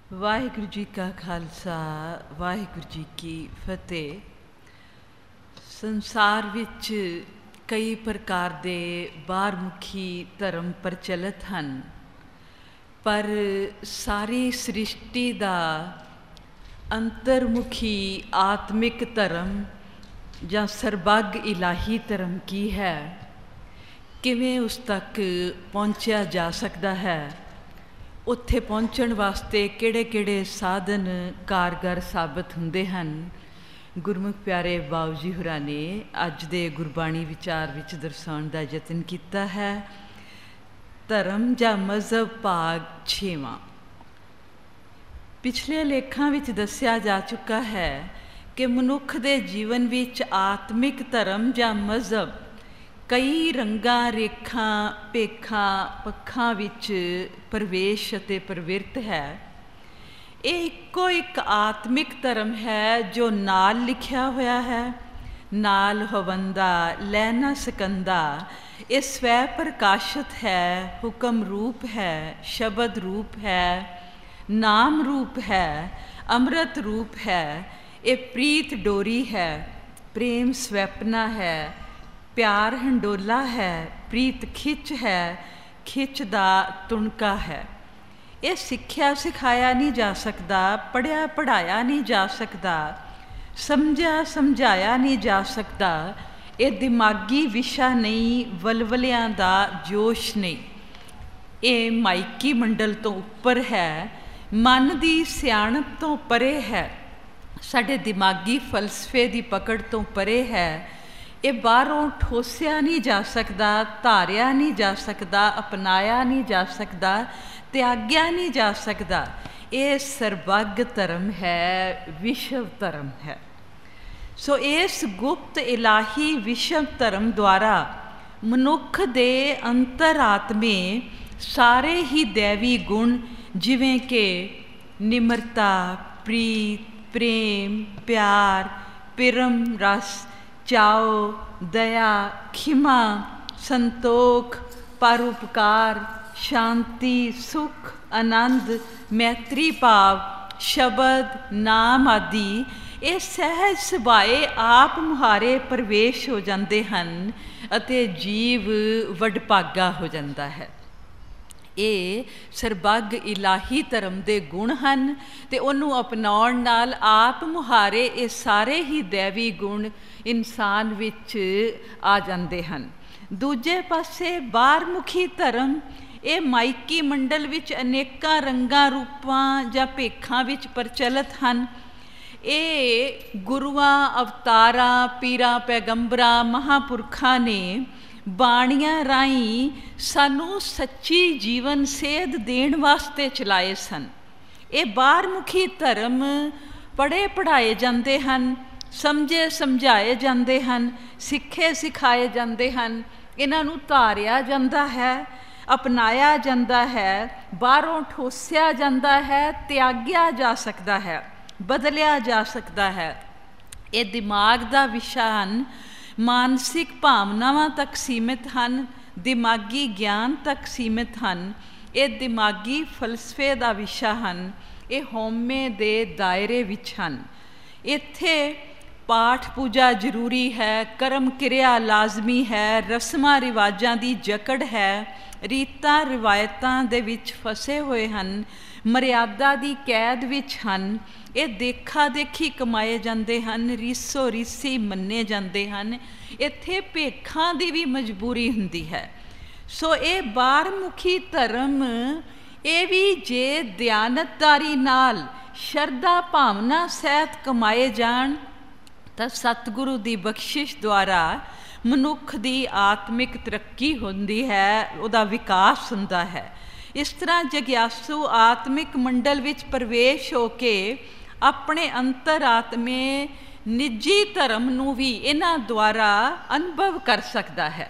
ਵਾਹਿਗੁਰੂ ਜੀ ਕਾ ਖਾਲਸਾ ਵਾਹਿਗੁਰੂ ਜੀ ਕੀ ਫਤਿਹ। ਸੰਸਾਰ ਵਿੱਚ ਕਈ ਪ੍ਰਕਾਰ ਦੇ ਬਾਹਰਮੁਖੀ ਧਰਮ ਪ੍ਰਚਲਿਤ ਹਨ, ਪਰ ਸਾਰੀ ਸ੍ਰਿਸ਼ਟੀ ਦਾ ਅੰਤਰਮੁਖੀ ਆਤਮਿਕ ਧਰਮ ਜਾਂ ਸਰਬੱਗ ਇਲਾਹੀ ਧਰਮ ਕੀ ਹੈ, ਕਿਵੇਂ ਉਸ ਤੱਕ ਪਹੁੰਚਿਆ ਜਾ ਸਕਦਾ ਹੈ, ਉੱਥੇ ਪਹੁੰਚਣ ਵਾਸਤੇ ਕਿਹੜੇ-ਕਿਹੜੇ ਸਾਧਨ ਕਾਰਗਰ ਸਾਬਤ ਹੁੰਦੇ ਹਨ। ਗੁਰਮੁਖ ਪਿਆਰੇ ਬਾਊ ਜੀ ਹੋਰਾਂ ਨੇ ਅੱਜ ਦੇ ਗੁਰਬਾਣੀ ਵਿਚਾਰ ਵਿੱਚ ਦਰਸਾਉਣ ਦਾ ਯਤਨ ਕੀਤਾ ਹੈ। ਧਰਮ ਜਾਂ ਮਜ਼ਹਬ ਭਾਗ 6ਵਾਂ। ਪਿਛਲੇ ਲੇਖਾਂ ਵਿੱਚ ਦੱਸਿਆ ਜਾ ਚੁੱਕਾ ਹੈ ਕਿ ਮਨੁੱਖ ਦੇ ਜੀਵਨ ਵਿੱਚ ਆਤਮਿਕ ਧਰਮ ਜਾਂ ਮਜ਼ਹਬ ਕਈ ਰੰਗਾਂ, ਰੇਖਾਂ, ਭੇਖਾਂ, ਪੱਖਾਂ ਵਿੱਚ ਪ੍ਰਵੇਸ਼ ਅਤੇ ਪ੍ਰਵਿਰਤ ਹੈ। ਇਹ ਇੱਕੋ ਇੱਕ ਆਤਮਿਕ ਧਰਮ ਹੈ ਜੋ ਨਾਲ ਲਿਖਿਆ ਹੋਇਆ ਹੈ, ਨਾਲ ਹੋਵੰਦਾ, ਲੈ ਨਾ ਸਕੰਦਾ। ਇਹ ਸਵੈ ਪ੍ਰਕਾਸ਼ਿਤ ਹੈ, ਹੁਕਮ ਰੂਪ ਹੈ, ਸ਼ਬਦ ਰੂਪ ਹੈ, ਨਾਮ ਰੂਪ ਹੈ, ਅੰਮ੍ਰਿਤ ਰੂਪ ਹੈ। ਇਹ ਪ੍ਰੀਤ ਡੋਰੀ ਹੈ, ਪ੍ਰੇਮ ਸਵੈਪਨਾ ਹੈ, ਪਿਆਰ ਹੰਡੋਲਾ ਹੈ, ਪ੍ਰੀਤ ਖਿੱਚ ਹੈ, ਖਿੱਚ ਦਾ ਤੁਣਕਾ ਹੈ। ਇਹ ਸਿੱਖਿਆ ਸਿਖਾਇਆ ਨਹੀਂ ਜਾ ਸਕਦਾ, ਪੜ੍ਹਿਆ ਪੜ੍ਹਾਇਆ ਨਹੀਂ ਜਾ ਸਕਦਾ, ਸਮਝਿਆ ਸਮਝਾਇਆ ਨਹੀਂ ਜਾ ਸਕਦਾ। ਇਹ ਦਿਮਾਗੀ ਵਿਸ਼ਾ ਨਹੀਂ, ਵਲਵਲਿਆਂ ਦਾ ਜੋਸ਼ ਨਹੀਂ। ਇਹ ਮਾਇਕੀ ਮੰਡਲ ਤੋਂ ਉੱਪਰ ਹੈ, ਮਨ ਦੀ ਸਿਆਣਪ ਤੋਂ ਪਰੇ ਹੈ, ਸਾਡੇ ਦਿਮਾਗੀ ਫਲਸਫੇ ਦੀ ਪਕੜ ਤੋਂ ਪਰੇ ਹੈ। ਇਹ ਬਾਹਰੋਂ ਠੋਸਿਆ ਨਹੀਂ ਜਾ ਸਕਦਾ, ਧਾਰਿਆ ਨਹੀਂ ਜਾ ਸਕਦਾ, ਅਪਣਾਇਆ ਨਹੀਂ ਜਾ ਸਕਦਾ, ਤਿਆਗਿਆ ਨਹੀਂ ਜਾ ਸਕਦਾ। ਇਹ ਸਰਬੱਗ ਧਰਮ ਹੈ, ਵਿਸ਼ਵ ਧਰਮ ਹੈ। ਸੋ ਇਸ ਗੁਪਤ ਇਲਾਹੀ ਵਿਸ਼ਵ ਧਰਮ ਦੁਆਰਾ ਮਨੁੱਖ ਦੇ ਅੰਤਰਾਤਮੇ ਸਾਰੇ ਹੀ ਦੈਵੀ ਗੁਣ, ਜਿਵੇਂ ਕਿ ਨਿਮਰਤਾ, ਪ੍ਰੀਤ, ਪ੍ਰੇਮ, ਪਿਆਰ, ਪਿਰਮ ਰਸ, ਚਾਓ, ਦਇਆ, ਖਿਮਾ, ਸੰਤੋਖ, ਪਰਉਪਕਾਰ, ਸ਼ਾਂਤੀ, ਸੁਖ, ਆਨੰਦ, ਮੈਤਰੀ ਭਾਵ, ਸ਼ਬਦ, ਨਾਮ ਆਦਿ ਇਹ ਸਹਿਜ ਸੁਭਾਏ ਆਪ ਮੁਹਾਰੇ ਪ੍ਰਵੇਸ਼ ਹੋ ਜਾਂਦੇ ਹਨ ਅਤੇ ਜੀਵ ਵਡਭਾਗਾ ਹੋ ਜਾਂਦਾ ਹੈ। ਇਹ ਸਰਬੱਗ ਇਲਾਹੀ ਧਰਮ ਦੇ ਗੁਣ ਹਨ ਅਤੇ ਉਹਨੂੰ ਅਪਣਾਉਣ ਨਾਲ ਆਪ ਮੁਹਾਰੇ ਇਹ ਸਾਰੇ ਹੀ ਦੈਵੀ ਗੁਣ ਇਨਸਾਨ ਵਿੱਚ ਆ ਜਾਂਦੇ ਹਨ। ਦੂਜੇ ਪਾਸੇ ਬਾਹਰਮੁਖੀ ਧਰਮ ਇਹ ਮਾਇਕੀ ਮੰਡਲ ਵਿੱਚ ਅਨੇਕਾਂ ਰੰਗਾਂ, ਰੂਪਾਂ ਜਾਂ ਭੇਖਾਂ ਵਿੱਚ ਪ੍ਰਚਲਿਤ ਹਨ। ਇਹ ਗੁਰੂਆਂ, ਅਵਤਾਰਾਂ, ਪੀਰਾਂ, ਪੈਗੰਬਰਾਂ, ਮਹਾਂਪੁਰਖਾਂ ਨੇ ਬਾਣੀਆਂ ਰਾਹੀਂ ਸਾਨੂੰ ਸੱਚੀ ਜੀਵਨ ਸੇਧ ਦੇਣ ਵਾਸਤੇ ਚਲਾਏ ਸਨ। ਇਹ ਬਾਹਰਮੁਖੀ ਧਰਮ ਪੜ੍ਹੇ ਪੜ੍ਹਾਏ ਜਾਂਦੇ ਹਨ, ਸਮਝੇ ਸਮਝਾਏ ਜਾਂਦੇ ਹਨ, ਸਿੱਖੇ ਸਿਖਾਏ ਜਾਂਦੇ ਹਨ। ਇਹਨਾਂ ਨੂੰ ਧਾਰਿਆ ਜਾਂਦਾ ਹੈ, ਅਪਣਾਇਆ ਜਾਂਦਾ ਹੈ, ਬਾਹਰੋਂ ਠੋਸਿਆ ਜਾਂਦਾ ਹੈ, ਤਿਆਗਿਆ ਜਾ ਸਕਦਾ ਹੈ, ਬਦਲਿਆ ਜਾ ਸਕਦਾ ਹੈ। ਇਹ ਦਿਮਾਗ ਦਾ ਵਿਸ਼ਾ ਹਨ, ਮਾਨਸਿਕ ਭਾਵਨਾਵਾਂ ਤੱਕ ਸੀਮਿਤ ਹਨ, ਦਿਮਾਗੀ ਗਿਆਨ ਤੱਕ ਸੀਮਿਤ ਹਨ। ਇਹ ਦਿਮਾਗੀ ਫਲਸਫੇ ਦਾ ਵਿਸ਼ਾ ਹਨ, ਇਹ ਹਉਮੈ ਦੇ ਦਾਇਰੇ ਵਿੱਚ ਹਨ। ਇੱਥੇ ਪਾਠ ਪੂਜਾ ਜ਼ਰੂਰੀ ਹੈ, ਕਰਮ ਕਿਰਿਆ ਲਾਜ਼ਮੀ ਹੈ, ਰਸਮਾਂ ਰਿਵਾਜ਼ਾਂ ਦੀ ਜਕੜ ਹੈ, ਰੀਤਾਂ ਰਿਵਾਇਤਾਂ ਦੇ ਵਿੱਚ ਫਸੇ ਹੋਏ ਹਨ, ਮਰਿਆਦਾ ਦੀ ਕੈਦ ਵਿੱਚ ਹਨ। ਇਹ ਦੇਖਾ ਦੇਖੀ ਕਮਾਏ ਜਾਂਦੇ ਹਨ, ਰੀਸੋ ਰੀਸੀ ਮੰਨੇ ਜਾਂਦੇ ਹਨ। ਇੱਥੇ ਭੇਖਾਂ ਦੀ ਵੀ ਮਜਬੂਰੀ ਹੁੰਦੀ ਹੈ। ਸੋ ਇਹ ਬਾਹਰਮੁਖੀ ਧਰਮ ਇਹ ਵੀ ਜੇ ਦਿਆਨਤਦਾਰੀ ਨਾਲ ਸ਼ਰਧਾ ਭਾਵਨਾ ਸਹਿਤ ਕਮਾਏ ਜਾਣ ਤਾਂ ਸਤਿਗੁਰੂ ਦੀ ਬਖਸ਼ਿਸ਼ ਦੁਆਰਾ ਮਨੁੱਖ ਦੀ ਆਤਮਿਕ ਤਰੱਕੀ ਹੁੰਦੀ ਹੈ, ਉਹਦਾ ਵਿਕਾਸ ਹੁੰਦਾ ਹੈ। ਇਸ ਤਰ੍ਹਾਂ ਜਗਿਆਸੂ ਆਤਮਿਕ ਮੰਡਲ ਵਿੱਚ ਪ੍ਰਵੇਸ਼ ਹੋ ਕੇ ਆਪਣੇ ਅੰਤਰਾਤਮੇ ਨਿੱਜੀ ਧਰਮ ਨੂੰ ਵੀ ਇਹਨਾਂ ਦੁਆਰਾ ਅਨੁਭਵ ਕਰ ਸਕਦਾ ਹੈ।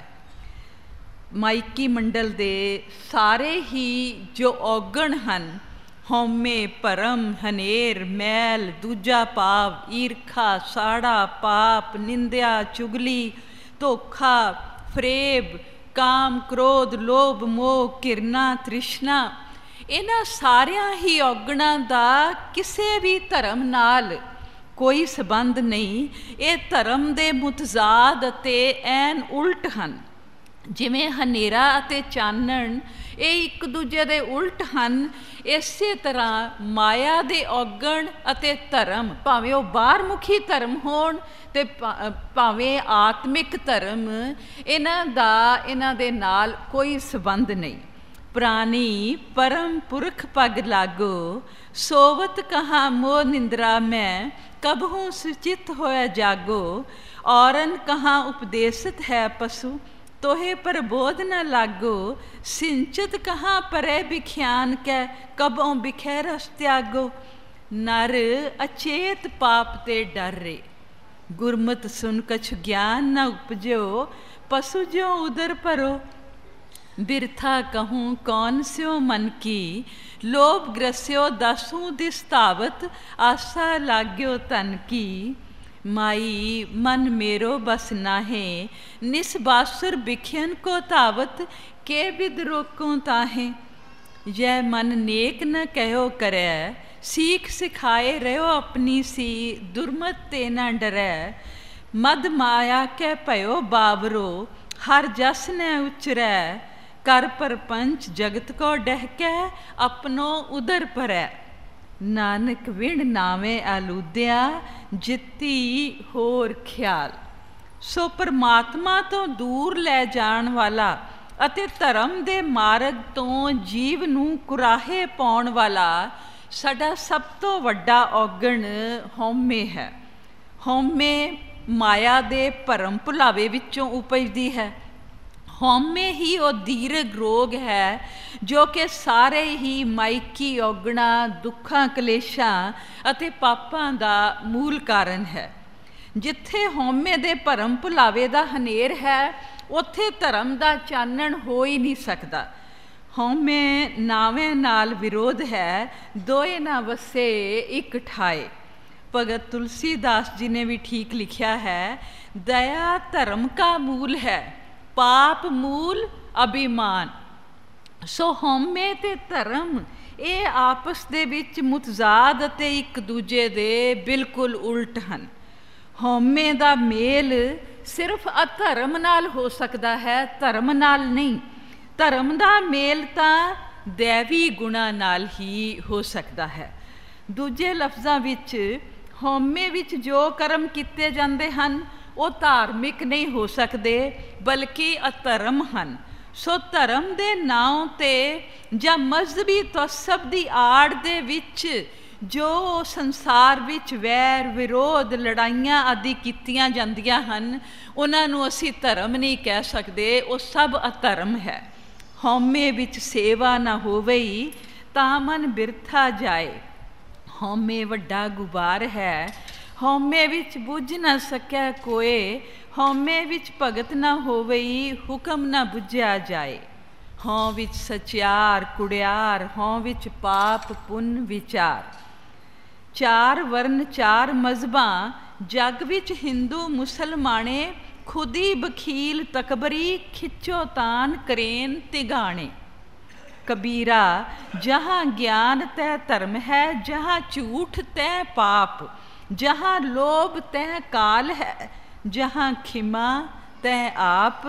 ਮਾਇਕੀ ਮੰਡਲ ਦੇ ਸਾਰੇ ਹੀ ਜੋ ਔਗਣ ਹਨ, ਹਉਮੈ, ਭਰਮ, ਹਨੇਰ, ਮੈਲ, ਦੂਜਾ ਭਾਵ, ਈਰਖਾ, ਸਾੜਾ, ਪਾਪ, ਨਿੰਦਿਆ, ਚੁਗਲੀ, ਧੋਖਾ, ਫਰੇਬ, ਕਾਮ, ਕ੍ਰੋਧ, ਲੋਭ, ਮੋਹ, ਘਿਰਨਾ, ਤ੍ਰਿਸ਼ਨਾ, ਇਹਨਾਂ ਸਾਰਿਆਂ ਹੀ ਔਗਣਾਂ ਦਾ ਕਿਸੇ ਵੀ ਧਰਮ ਨਾਲ ਕੋਈ ਸੰਬੰਧ ਨਹੀਂ। ਇਹ ਧਰਮ ਦੇ ਮੁਤਜ਼ਾਦ ਅਤੇ ਐਨ ਉਲਟ ਹਨ। ਜਿਵੇਂ ਹਨੇਰਾ ਅਤੇ ਚਾਨਣ ਇਹ ਇੱਕ ਦੂਜੇ ਦੇ ਉਲਟ ਹਨ, ਇਸੇ ਤਰ੍ਹਾਂ ਮਾਇਆ ਦੇ ਔਗਣ ਅਤੇ ਧਰਮ, ਭਾਵੇਂ ਉਹ ਬਾਹਰਮੁਖੀ ਧਰਮ ਹੋਣ ਅਤੇ ਭਾਵੇਂ ਆਤਮਿਕ ਧਰਮ, ਇਹਨਾਂ ਦੇ ਨਾਲ ਕੋਈ ਸੰਬੰਧ ਨਹੀਂ। ਪ੍ਰਾਣੀ ਪਰਮ ਪੁਰਖ ਪਗ ਲਾਗੋ, ਸੋਵਤ ਕਹਾਂ ਮੋਹ ਨਿੰਦਰਾ ਮੈਂ, ਕਬਹੂ ਸੁਚਿਤ ਹੋਇਆ ਜਾਗੋ, ਔਰਨ ਕਹਾਂ ਉਪਦੇਸ਼ਤ ਹੈ ਪਸ਼ੂ, ਤੋਹੇ ਪ੍ਰਬੋਧ ਨ ਲਾਗੋ, ਸਿੰਚਤ ਕਹਾਂ ਪਰੈ ਵਿਖਿਆਨ ਕੈ, ਕਬੋਂ ਬਿਖੈ ਰਸ ਤਿਆਗੋ, ਨਰ ਅਚੇਤ ਪਾਪ ਤੇ ਡਰੇ, ਗੁਰਮਤਿ ਸੁਨ ਕਛੁ ਗਿਆਨ ਨ ਉਪਜਿਓ, ਪਸ਼ु ज्यों उदर भरो, बिरथा कहूँ कौन स्यो मन की, लोभ ग्रस्यो दसूं दिस धावत, आशा लाग्यो तन की, माई मन मेरो बस नाहे, निस बासुर बिखियन को धावत, के बिद रोकों ताहे, जय मन नेक न कहो करे, सीख सिखाए रहो अपनी सी, दुर्मत ते न डरै, मद माया कै भयो बावरो, हर जस न उचरै, कर परपंच जगत को डहकै, अपनो उदर भरै, नानक विण नावे आलूदिया, जित्ती होर ख्याल। सो परमात्मा तो दूर लै जाण वाला ਅਤੇ ਧਰਮ ਦੇ ਮਾਰਗ ਤੋਂ ਜੀਵ ਨੂੰ ਕੁਰਾਹੇ ਪਾਉਣ ਵਾਲਾ ਸਾਡਾ ਸਭ ਤੋਂ ਵੱਡਾ ਔਗਣ ਹਉਮੈ ਹੈ। ਹਉਮੈ ਮਾਇਆ ਦੇ ਭਰਮ ਭੁਲਾਵੇ ਵਿੱਚੋਂ ਉਪਜਦੀ ਹੈ। ਹਉਮੈ ਹੀ ਉਹ ਦੀਰਘ ਰੋਗ ਹੈ ਜੋ ਕਿ ਸਾਰੇ ਹੀ ਮਾਇਕੀ ਔਗਣਾਂ, ਦੁੱਖਾਂ, ਕਲੇਸ਼ਾਂ ਅਤੇ ਪਾਪਾਂ ਦਾ ਮੂਲ ਕਾਰਨ ਹੈ। ਜਿੱਥੇ ਹਉਮੈ ਦੇ ਭਰਮ ਭੁਲਾਵੇ ਦਾ ਹਨੇਰ ਹੈ, ਉੱਥੇ ਧਰਮ ਦਾ ਚਾਨਣ ਹੋ ਹੀ ਨਹੀਂ ਸਕਦਾ। ਹਉਮੈ ਨਾਵੇਂ ਨਾਲ ਵਿਰੋਧ ਹੈ, ਦੋਏ ਨਾ ਵਸੇ ਇੱਕ ਠਾਏ। ਭਗਤ ਤੁਲਸੀਦਾਸ ਜੀ ਨੇ ਵੀ ਠੀਕ ਲਿਖਿਆ ਹੈ, ਦਇਆ ਧਰਮ ਕਾ ਮੂਲ ਹੈ, ਪਾਪ ਮੂਲ ਅਭਿਮਾਨ। ਸੋ ਹਉਮੈ ਤੇ ਧਰਮ ਇਹ ਆਪਸ ਦੇ ਵਿੱਚ ਮੁਤਜ਼ਾਦ ਅਤੇ ਇੱਕ ਦੂਜੇ ਦੇ ਬਿਲਕੁਲ ਉਲਟ ਹਨ। ਹਉਮੈ ਦਾ ਮੇਲ ਸਿਰਫ ਅਧਰਮ ਨਾਲ ਹੋ ਸਕਦਾ ਹੈ, ਧਰਮ ਨਾਲ ਨਹੀਂ। ਧਰਮ ਦਾ ਮੇਲ ਤਾਂ ਦੈਵੀ ਗੁਣਾਂ ਨਾਲ ਹੀ ਹੋ ਸਕਦਾ ਹੈ। ਦੂਜੇ ਲਫ਼ਜ਼ਾਂ ਵਿੱਚ ਹਉਮੈ ਵਿੱਚ ਜੋ ਕਰਮ ਕੀਤੇ ਜਾਂਦੇ ਹਨ ਉਹ ਧਾਰਮਿਕ ਨਹੀਂ ਹੋ ਸਕਦੇ, ਬਲਕਿ ਅਧਰਮ ਹਨ। ਸੋ ਧਰਮ ਦੇ ਨਾਂ 'ਤੇ ਜਾਂ ਮਜ਼ਹਬੀ ਤਸੱਸਬ ਦੀ ਆੜ ਦੇ ਵਿੱਚ ਜੋ ਸੰਸਾਰ ਵਿੱਚ ਵੈਰ, ਵਿਰੋਧ, ਲੜਾਈਆਂ ਆਦਿ ਕੀਤੀਆਂ ਜਾਂਦੀਆਂ ਹਨ, ਉਹਨਾਂ ਨੂੰ ਅਸੀਂ ਧਰਮ ਨਹੀਂ ਕਹਿ ਸਕਦੇ, ਉਹ ਸਭ ਅਧਰਮ ਹੈ। ਹਉਮੈ ਵਿੱਚ ਸੇਵਾ ਨਾ ਹੋਵੇ ਤਾਂ ਮਨ ਬਿਰਥਾ ਜਾਏ। ਹਉਮੈ ਵੱਡਾ ਗੁਬਾਰ ਹੈ, ਹਉਮੈ ਵਿੱਚ ਬੁੱਝ ਨਾ ਸਕੈ ਕੋਏ, ਹਉਮੈ ਵਿੱਚ ਭਗਤ ਨਾ ਹੋਵੇ, ਹੁਕਮ ਨਾ ਬੁੱਝਿਆ ਜਾਏ। ਹਉ ਵਿੱਚ ਸਚਿਆਰ ਕੁੜਿਆਰ, ਹਉ ਵਿੱਚ ਪਾਪ ਪੁੰਨ ਵਿਚਾਰ। ਚਾਰ ਵਰਨ ਚਾਰ ਮਜ਼ਹਬਾਂ, ਜਗ ਵਿੱਚ ਹਿੰਦੂ ਮੁਸਲਮਾਣੇ, ਖੁਦੀ ਬਖੀਲ ਤਕਬਰੀ, ਖਿੱਚੋ ਤਾਨ ਕਰੇਨ ਤਿਗਾਣੇ। ਕਬੀਰਾ ਜਹਾਂ ਗਿਆਨ ਤੈ ਧਰਮ ਹੈ, ਜਹਾਂ ਝੂਠ ਤੈ ਪਾਪ, ਜਹਾਂ ਲੋਭ ਤੈ ਕਾਲ ਹੈ, ਜਹਾਂ ਖਿਮਾ ਤੈ ਆਪ।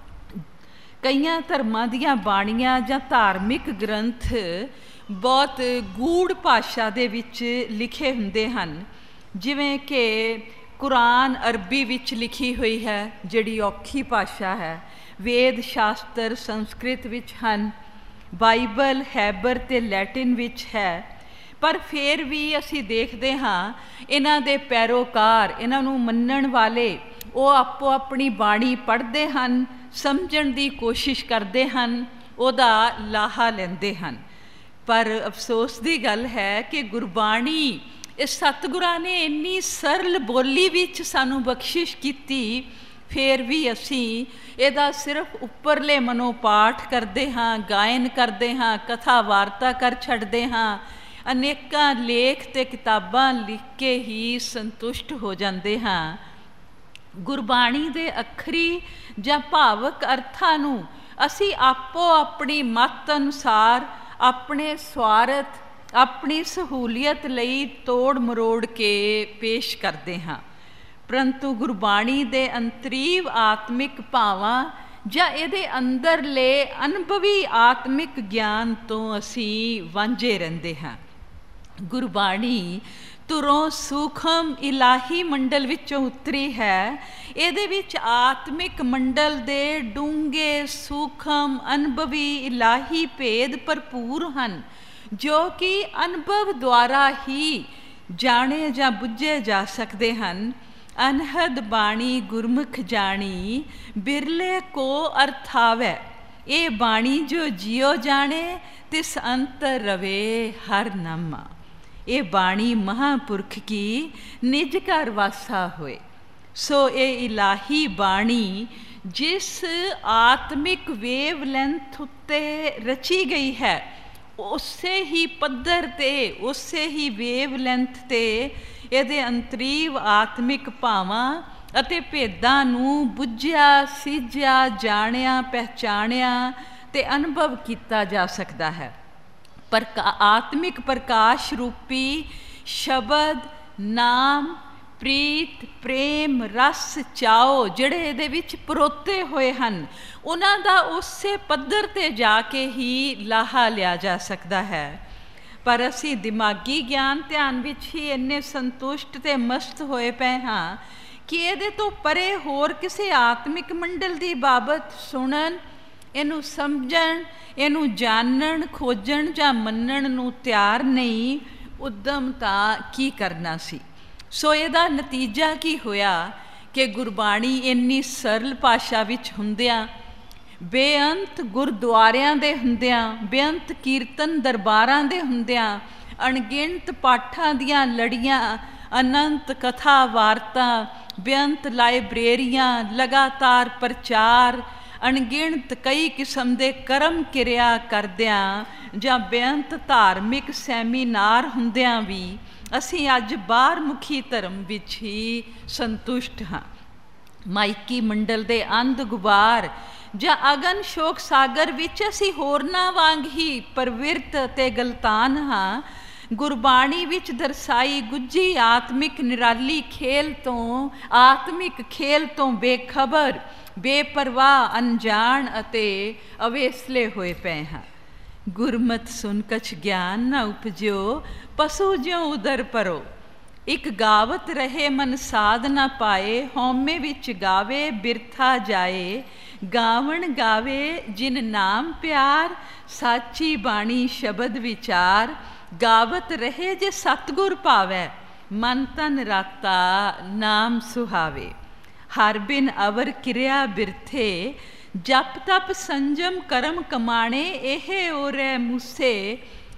ਕਈਆਂ ਧਰਮਾਂ ਦੀਆਂ ਬਾਣੀਆਂ ਜਾਂ ਧਾਰਮਿਕ ਗ੍ਰੰਥ ਬਹੁਤ ਗੂੜ ਭਾਸ਼ਾ ਦੇ ਵਿੱਚ ਲਿਖੇ ਹੁੰਦੇ ਹਨ। ਜਿਵੇਂ ਕਿ ਕੁਰਾਨ ਅਰਬੀ ਵਿੱਚ ਲਿਖੀ ਹੋਈ ਹੈ, ਜਿਹੜੀ ਔਖੀ ਭਾਸ਼ਾ ਹੈ। ਵੇਦ ਸ਼ਾਸਤਰ ਸੰਸਕ੍ਰਿਤ ਵਿੱਚ ਹਨ। ਬਾਈਬਲ ਹੈਬਰ ਅਤੇ ਲੈਟਿਨ ਵਿੱਚ ਹੈ। ਪਰ ਫਿਰ ਵੀ ਅਸੀਂ ਦੇਖਦੇ ਹਾਂ ਇਹਨਾਂ ਦੇ ਪੈਰੋਕਾਰ, ਇਹਨਾਂ ਨੂੰ ਮੰਨਣ ਵਾਲੇ, ਉਹ ਆਪੋ ਆਪਣੀ ਬਾਣੀ ਪੜ੍ਹਦੇ ਹਨ, ਸਮਝਣ ਦੀ ਕੋਸ਼ਿਸ਼ ਕਰਦੇ ਹਨ, ਉਹਦਾ ਲਾਹਾ ਲੈਂਦੇ ਹਨ। ਪਰ ਅਫਸੋਸ ਦੀ ਗੱਲ ਹੈ ਕਿ ਗੁਰਬਾਣੀ, ਇਸ ਸਤਿਗੁਰਾਂ ਨੇ ਇੰਨੀ ਸਰਲ ਬੋਲੀ ਵਿੱਚ ਸਾਨੂੰ ਬਖਸ਼ਿਸ਼ ਕੀਤੀ, ਫਿਰ ਵੀ ਅਸੀਂ ਇਹਦਾ ਸਿਰਫ ਉੱਪਰਲੇ ਮਨੋਂ ਪਾਠ ਕਰਦੇ ਹਾਂ, ਗਾਇਨ ਕਰਦੇ ਹਾਂ, ਕਥਾ ਵਾਰਤਾ ਕਰ ਛੱਡਦੇ ਹਾਂ, ਅਨੇਕਾਂ ਲੇਖ ਅਤੇ ਕਿਤਾਬਾਂ ਲਿਖ ਕੇ ਹੀ ਸੰਤੁਸ਼ਟ ਹੋ ਜਾਂਦੇ ਹਾਂ। ਗੁਰਬਾਣੀ ਦੇ ਅੱਖਰੀ ਜਾਂ ਭਾਵਕ ਅਰਥਾਂ ਨੂੰ ਅਸੀਂ ਆਪੋ ਆਪਣੀ ਮੱਤ ਅਨੁਸਾਰ, ਆਪਣੇ ਸਵਾਰਥ, ਆਪਣੀ ਸਹੂਲੀਅਤ ਲਈ ਤੋੜ ਮਰੋੜ ਕੇ ਪੇਸ਼ ਕਰਦੇ ਹਾਂ। ਪਰੰਤੂ ਗੁਰਬਾਣੀ ਦੇ ਅੰਤਰੀਵ ਆਤਮਿਕ ਭਾਵਾਂ ਜਾਂ ਇਹਦੇ ਅੰਦਰਲੇ ਅਨੁਭਵੀ ਆਤਮਿਕ ਗਿਆਨ ਤੋਂ ਅਸੀਂ ਵਾਂਝੇ ਰਹਿੰਦੇ ਹਾਂ। ਗੁਰਬਾਣੀ ਤੁਰੋਂ ਸੂਖਮ ਇਲਾਹੀ ਮੰਡਲ ਵਿੱਚੋਂ ਉਤਰੀ ਹੈ। ਇਹਦੇ ਵਿੱਚ ਆਤਮਿਕ ਮੰਡਲ ਦੇ ਡੂੰਘੇ ਸੂਖਮ ਅਨੁਭਵੀ ਇਲਾਹੀ ਭੇਦ ਭਰਪੂਰ ਹਨ, ਜੋ ਕਿ ਅਨੁਭਵ ਦੁਆਰਾ ਹੀ ਜਾਣੇ ਜਾਂ ਬੁੱਝੇ ਜਾ ਸਕਦੇ ਹਨ। ਅਨਹਦ ਬਾਣੀ ਗੁਰਮੁਖ ਜਾਣੀ, ਬਿਰਲੇ ਕੋ ਅਰਥਾਵੈ। ਇਹ ਬਾਣੀ ਜੋ ਜਿਉ ਜਾਣੇ, ਤਿਸ ਅੰਤਰ ਰਵੇ ਹਰ ਨਾਮਾ। ਇਹ ਬਾਣੀ ਮਹਾਂਪੁਰਖ ਕੀ ਨਿਜ ਘਰ ਵਾਸਾ ਹੋਏ। ਸੋ ਇਹ ਇਲਾਹੀ ਬਾਣੀ ਜਿਸ ਆਤਮਿਕ ਵੇਵ ਲੈਂਥ ਉੱਤੇ ਰਚੀ ਗਈ ਹੈ, ਉਸੇ ਹੀ ਪੱਧਰ 'ਤੇ, ਉਸੇ ਹੀ ਵੇਵ ਲੈਂਥ 'ਤੇ ਇਹਦੇ ਅੰਤਰੀਵ ਆਤਮਿਕ ਭਾਵਾਂ ਅਤੇ ਭੇਦਾਂ ਨੂੰ ਬੁੱਝਿਆ, ਸਿੱਝਿਆ, ਜਾਣਿਆ, ਪਹਿਚਾਣਿਆ ਅਤੇ ਅਨੁਭਵ ਕੀਤਾ ਜਾ ਸਕਦਾ ਹੈ। ਪਰ ਆਤਮਿਕ ਪ੍ਰਕਾਸ਼ ਰੂਪੀ ਸ਼ਬਦ, ਨਾਮ, ਪ੍ਰੀਤ, ਪ੍ਰੇਮ, ਰਸ, ਚਾਓ ਜਿਹੜੇ ਇਹਦੇ ਵਿੱਚ ਪਰੋਤੇ ਹੋਏ ਹਨ, ਉਹਨਾਂ ਦਾ ਉਸੇ ਪੱਧਰ 'ਤੇ ਜਾ ਕੇ ਹੀ ਲਾਹਾ ਲਿਆ ਜਾ ਸਕਦਾ ਹੈ। ਪਰ ਅਸੀਂ ਦਿਮਾਗੀ ਗਿਆਨ ਧਿਆਨ ਵਿੱਚ ਹੀ ਇੰਨੇ ਸੰਤੁਸ਼ਟ ਅਤੇ ਮਸਤ ਹੋਏ ਪਏ ਹਾਂ ਕਿ ਇਹਦੇ ਤੋਂ ਪਰੇ ਹੋਰ ਕਿਸੇ ਆਤਮਿਕ ਮੰਡਲ ਦੀ ਬਾਬਤ ਸੁਣਨ, ਇਹਨੂੰ ਸਮਝਣ, ਇਹਨੂੰ ਜਾਣਨ, ਖੋਜਣ ਜਾਂ ਮੰਨਣ ਨੂੰ ਤਿਆਰ ਨਹੀਂ। ਉਦਮ ਤਾਂ ਕੀ ਕਰਨਾ ਸੀ। ਸੋ ਇਹਦਾ ਨਤੀਜਾ ਕੀ ਹੋਇਆ ਕਿ ਗੁਰਬਾਣੀ ਇੰਨੀ ਸਰਲ ਭਾਸ਼ਾ ਵਿੱਚ ਹੁੰਦਿਆਂ, ਬੇਅੰਤ ਗੁਰਦੁਆਰਿਆਂ ਦੇ ਹੁੰਦਿਆਂ, ਬੇਅੰਤ ਕੀਰਤਨ ਦਰਬਾਰਾਂ ਦੇ ਹੁੰਦਿਆਂ, ਅਣਗਿਣਤ ਪਾਠਾਂ ਦੀਆਂ ਲੜੀਆਂ, ਅਨੰਤ ਕਥਾ ਵਾਰਤਾ, ਬੇਅੰਤ ਲਾਇਬ੍ਰੇਰੀਆਂ, ਲਗਾਤਾਰ ਪ੍ਰਚਾਰ, ਅਣਗਿਣਤ ਕਈ ਕਿਸਮ ਦੇ ਕਰਮ ਕਿਰਿਆ ਕਰਦਿਆਂ ਜਾਂ ਬੇਅੰਤ ਧਾਰਮਿਕ ਸੈਮੀਨਾਰ ਹੁੰਦਿਆਂ ਵੀ ਅਸੀਂ ਅੱਜ ਬਾਹਰਮੁਖੀ ਧਰਮ ਵਿੱਚ ਹੀ ਸੰਤੁਸ਼ਟ ਹਾਂ। ਮਾਈਕੀ ਮੰਡਲ ਦੇ ਅੰਧ ਗੁਬਾਰ ਜਾਂ ਅਗਨ ਸ਼ੋਕ ਸਾਗਰ ਵਿੱਚ ਅਸੀਂ ਹੋਰਨਾਂ ਵਾਂਗ ਹੀ ਪ੍ਰਵਿਰਤ ਅਤੇ ਗਲਤਾਨ ਹਾਂ। ਗੁਰਬਾਣੀ ਵਿੱਚ ਦਰਸਾਈ ਗੁੱਝੀ ਆਤਮਿਕ ਨਿਰਾਲੀ ਖੇਲ ਤੋਂ, ਆਤਮਿਕ ਖੇਲ ਤੋਂ ਬੇਖਬਰ, ਬੇਪਰਵਾਹ, ਅਣਜਾਣ ਅਤੇ ਅਵੇਸਲੇ ਹੋਏ ਪਏ ਹਾਂ। ਗੁਰਮਤਿ ਸੁਨ ਕਛ ਗਿਆਨ ਨਾ ਉਪਜਿਓ, ਪਸੂ ਜਿਉ ਉਦਰ ਪਰੋ। ਇੱਕ ਗਾਵਤ ਰਹੇ ਮਨ ਸਾਧ ਨਾ ਪਾਏ, ਹਉਮੈ ਵਿੱਚ ਗਾਵੇ ਬਿਰਥਾ ਜਾਏ। ਗਾਵਣ ਗਾਵੇ ਜਿਨ ਨਾਮ ਪਿਆਰ, ਸਾਚੀ ਬਾਣੀ ਸ਼ਬਦ ਵਿਚਾਰ। ਗਾਵਤ ਰਹੇ ਜੇ ਸਤਿਗੁਰ ਭਾਵੈ, ਮਨ ਤਨ ਰਾਤਾ ਨਾਮ ਸੁਹਾਵੇ। ਹਰ ਬਿਨ ਅਵਰ ਕਿਰਿਆ ਬਿਰਥੇ, ਜਪ ਤਪ ਸੰਜਮ ਕਰਮ ਕਮਾਣੇ। ਇਹ ਓਰੈ ਮੂਸੇ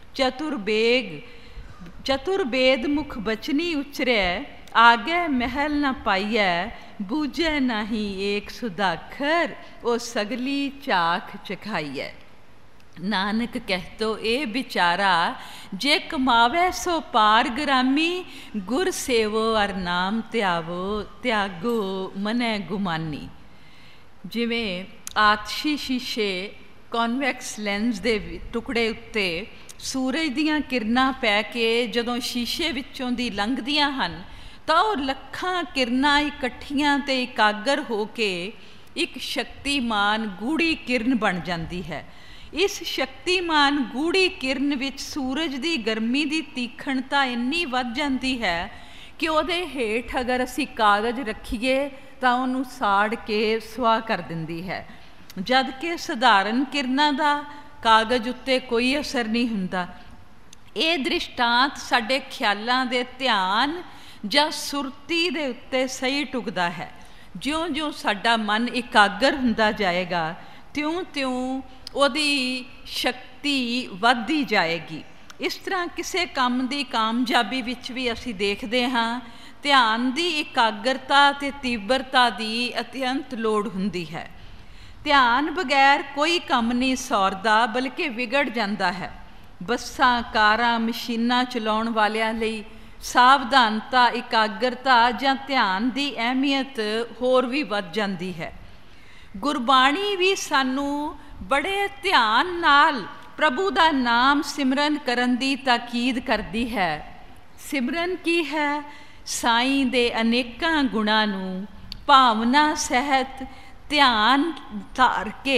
ਚਤੁਰਬੇਦ ਮੁਖ ਬਚਨੀ ਉਚਰੈ। ਆਗੇ ਮਹਿਲ ਨਾ ਪਾਈਐ, ਬੂਝੈ ਨਾਹੀ ਏਕ ਸੁਦਾਖਰ। ਉਹ ਸਗਲੀ ਝਾਖ ਚਖਾਈਐ। ਨਾਨਕ ਕਹਿਤੋ ਇਹ ਵਿਚਾਰਾ, ਜੇ ਕਮਾਵੈ ਸੋ ਪਾਰ ਗ੍ਰਾਮੀ। ਗੁਰ ਸੇਵੋ ਅਰ ਨਾਮ ਧਿਆਵੋ, ਤਿਆਗੋ ਮਨੈ ਗੁਮਾਨੀ। ਜਿਵੇਂ ਆਤਸ਼ੀ ਸ਼ੀਸ਼ੇ ਕੌਨਵੈਕਸ ਲੈਂਸ ਦੇ ਟੁਕੜੇ ਉੱਤੇ ਸੂਰਜ ਦੀਆਂ ਕਿਰਨਾਂ ਪੈ ਕੇ ਜਦੋਂ ਸ਼ੀਸ਼ੇ ਵਿੱਚੋਂ ਦੀ ਲੰਘਦੀਆਂ ਹਨ, ਤਾਂ ਉਹ ਲੱਖਾਂ ਕਿਰਨਾਂ ਇਕੱਠੀਆਂ ਅਤੇ ਇਕਾਗਰ ਹੋ ਕੇ ਇੱਕ ਸ਼ਕਤੀਮਾਨ ਗੂੜੀ ਕਿਰਨ ਬਣ ਜਾਂਦੀ ਹੈ। ਇਸ ਸ਼ਕਤੀਮਾਨ ਗੂੜੀ ਕਿਰਨ ਵਿੱਚ ਸੂਰਜ ਦੀ ਗਰਮੀ ਦੀ ਤੀਖਣਤਾ ਇੰਨੀ ਵੱਧ ਜਾਂਦੀ ਹੈ ਕਿ ਉਹਦੇ ਹੇਠ ਅਗਰ ਅਸੀਂ ਕਾਗਜ਼ ਰੱਖੀਏ ਤਾਂ ਉਹਨੂੰ ਸਾੜ ਕੇ ਸੁਆਹ ਕਰ ਦਿੰਦੀ ਹੈ, ਜਦ ਕਿ ਸਧਾਰਨ ਕਿਰਨਾਂ ਦਾ ਕਾਗਜ਼ ਉੱਤੇ ਕੋਈ ਅਸਰ ਨਹੀਂ ਹੁੰਦਾ। ਇਹ ਦ੍ਰਿਸ਼ਟਾਂਤ ਸਾਡੇ ਖਿਆਲਾਂ ਦੇ ਧਿਆਨ ਜਾਂ ਸੁਰਤੀ ਦੇ ਉੱਤੇ ਸਹੀ ਟੁਕਦਾ ਹੈ। ਜਿਉਂ-ਜਿਉਂ ਸਾਡਾ ਮਨ ਇਕਾਗਰ ਹੁੰਦਾ ਜਾਏਗਾ, ਤਿਉਂ-ਤਿਉਂ ਉਹਦੀ ਸ਼ਕਤੀ ਵੱਧਦੀ ਜਾਏਗੀ। ਇਸ ਤਰ੍ਹਾਂ ਕਿਸੇ ਕੰਮ ਦੀ ਕਾਮਯਾਬੀ ਵਿੱਚ ਵੀ ਅਸੀਂ ਦੇਖਦੇ ਹਾਂ, ਧਿਆਨ ਦੀ ਇਕਾਗਰਤਾ ਅਤੇ ਤੀਬਰਤਾ ਦੀ ਅਤਿਅੰਤ ਲੋੜ ਹੁੰਦੀ ਹੈ। ਧਿਆਨ ਬਗੈਰ ਕੋਈ ਕੰਮ ਨਹੀਂ ਸੌਰਦਾ, ਬਲਕਿ ਵਿਗੜ ਜਾਂਦਾ ਹੈ। ਬੱਸਾਂ, ਕਾਰਾਂ, ਮਸ਼ੀਨਾਂ ਚਲਾਉਣ ਵਾਲਿਆਂ ਲਈ ਸਾਵਧਾਨਤਾ, ਇਕਾਗਰਤਾ ਜਾਂ ਧਿਆਨ ਦੀ ਅਹਿਮੀਅਤ ਹੋਰ ਵੀ ਵੱਧ ਜਾਂਦੀ ਹੈ। ਗੁਰਬਾਣੀ ਵੀ ਸਾਨੂੰ ਬੜੇ ਧਿਆਨ ਨਾਲ ਪ੍ਰਭੂ ਦਾ ਨਾਮ ਸਿਮਰਨ ਕਰਨ ਦੀ ਤਾਕੀਦ ਕਰਦੀ ਹੈ। ਸਿਮਰਨ ਕੀ ਹੈ? ਸਾਈਂ ਦੇ ਅਨੇਕਾਂ ਗੁਣਾਂ ਨੂੰ ਭਾਵਨਾ ਸਹਿਤ ਧਿਆਨ ਧਾਰ ਕੇ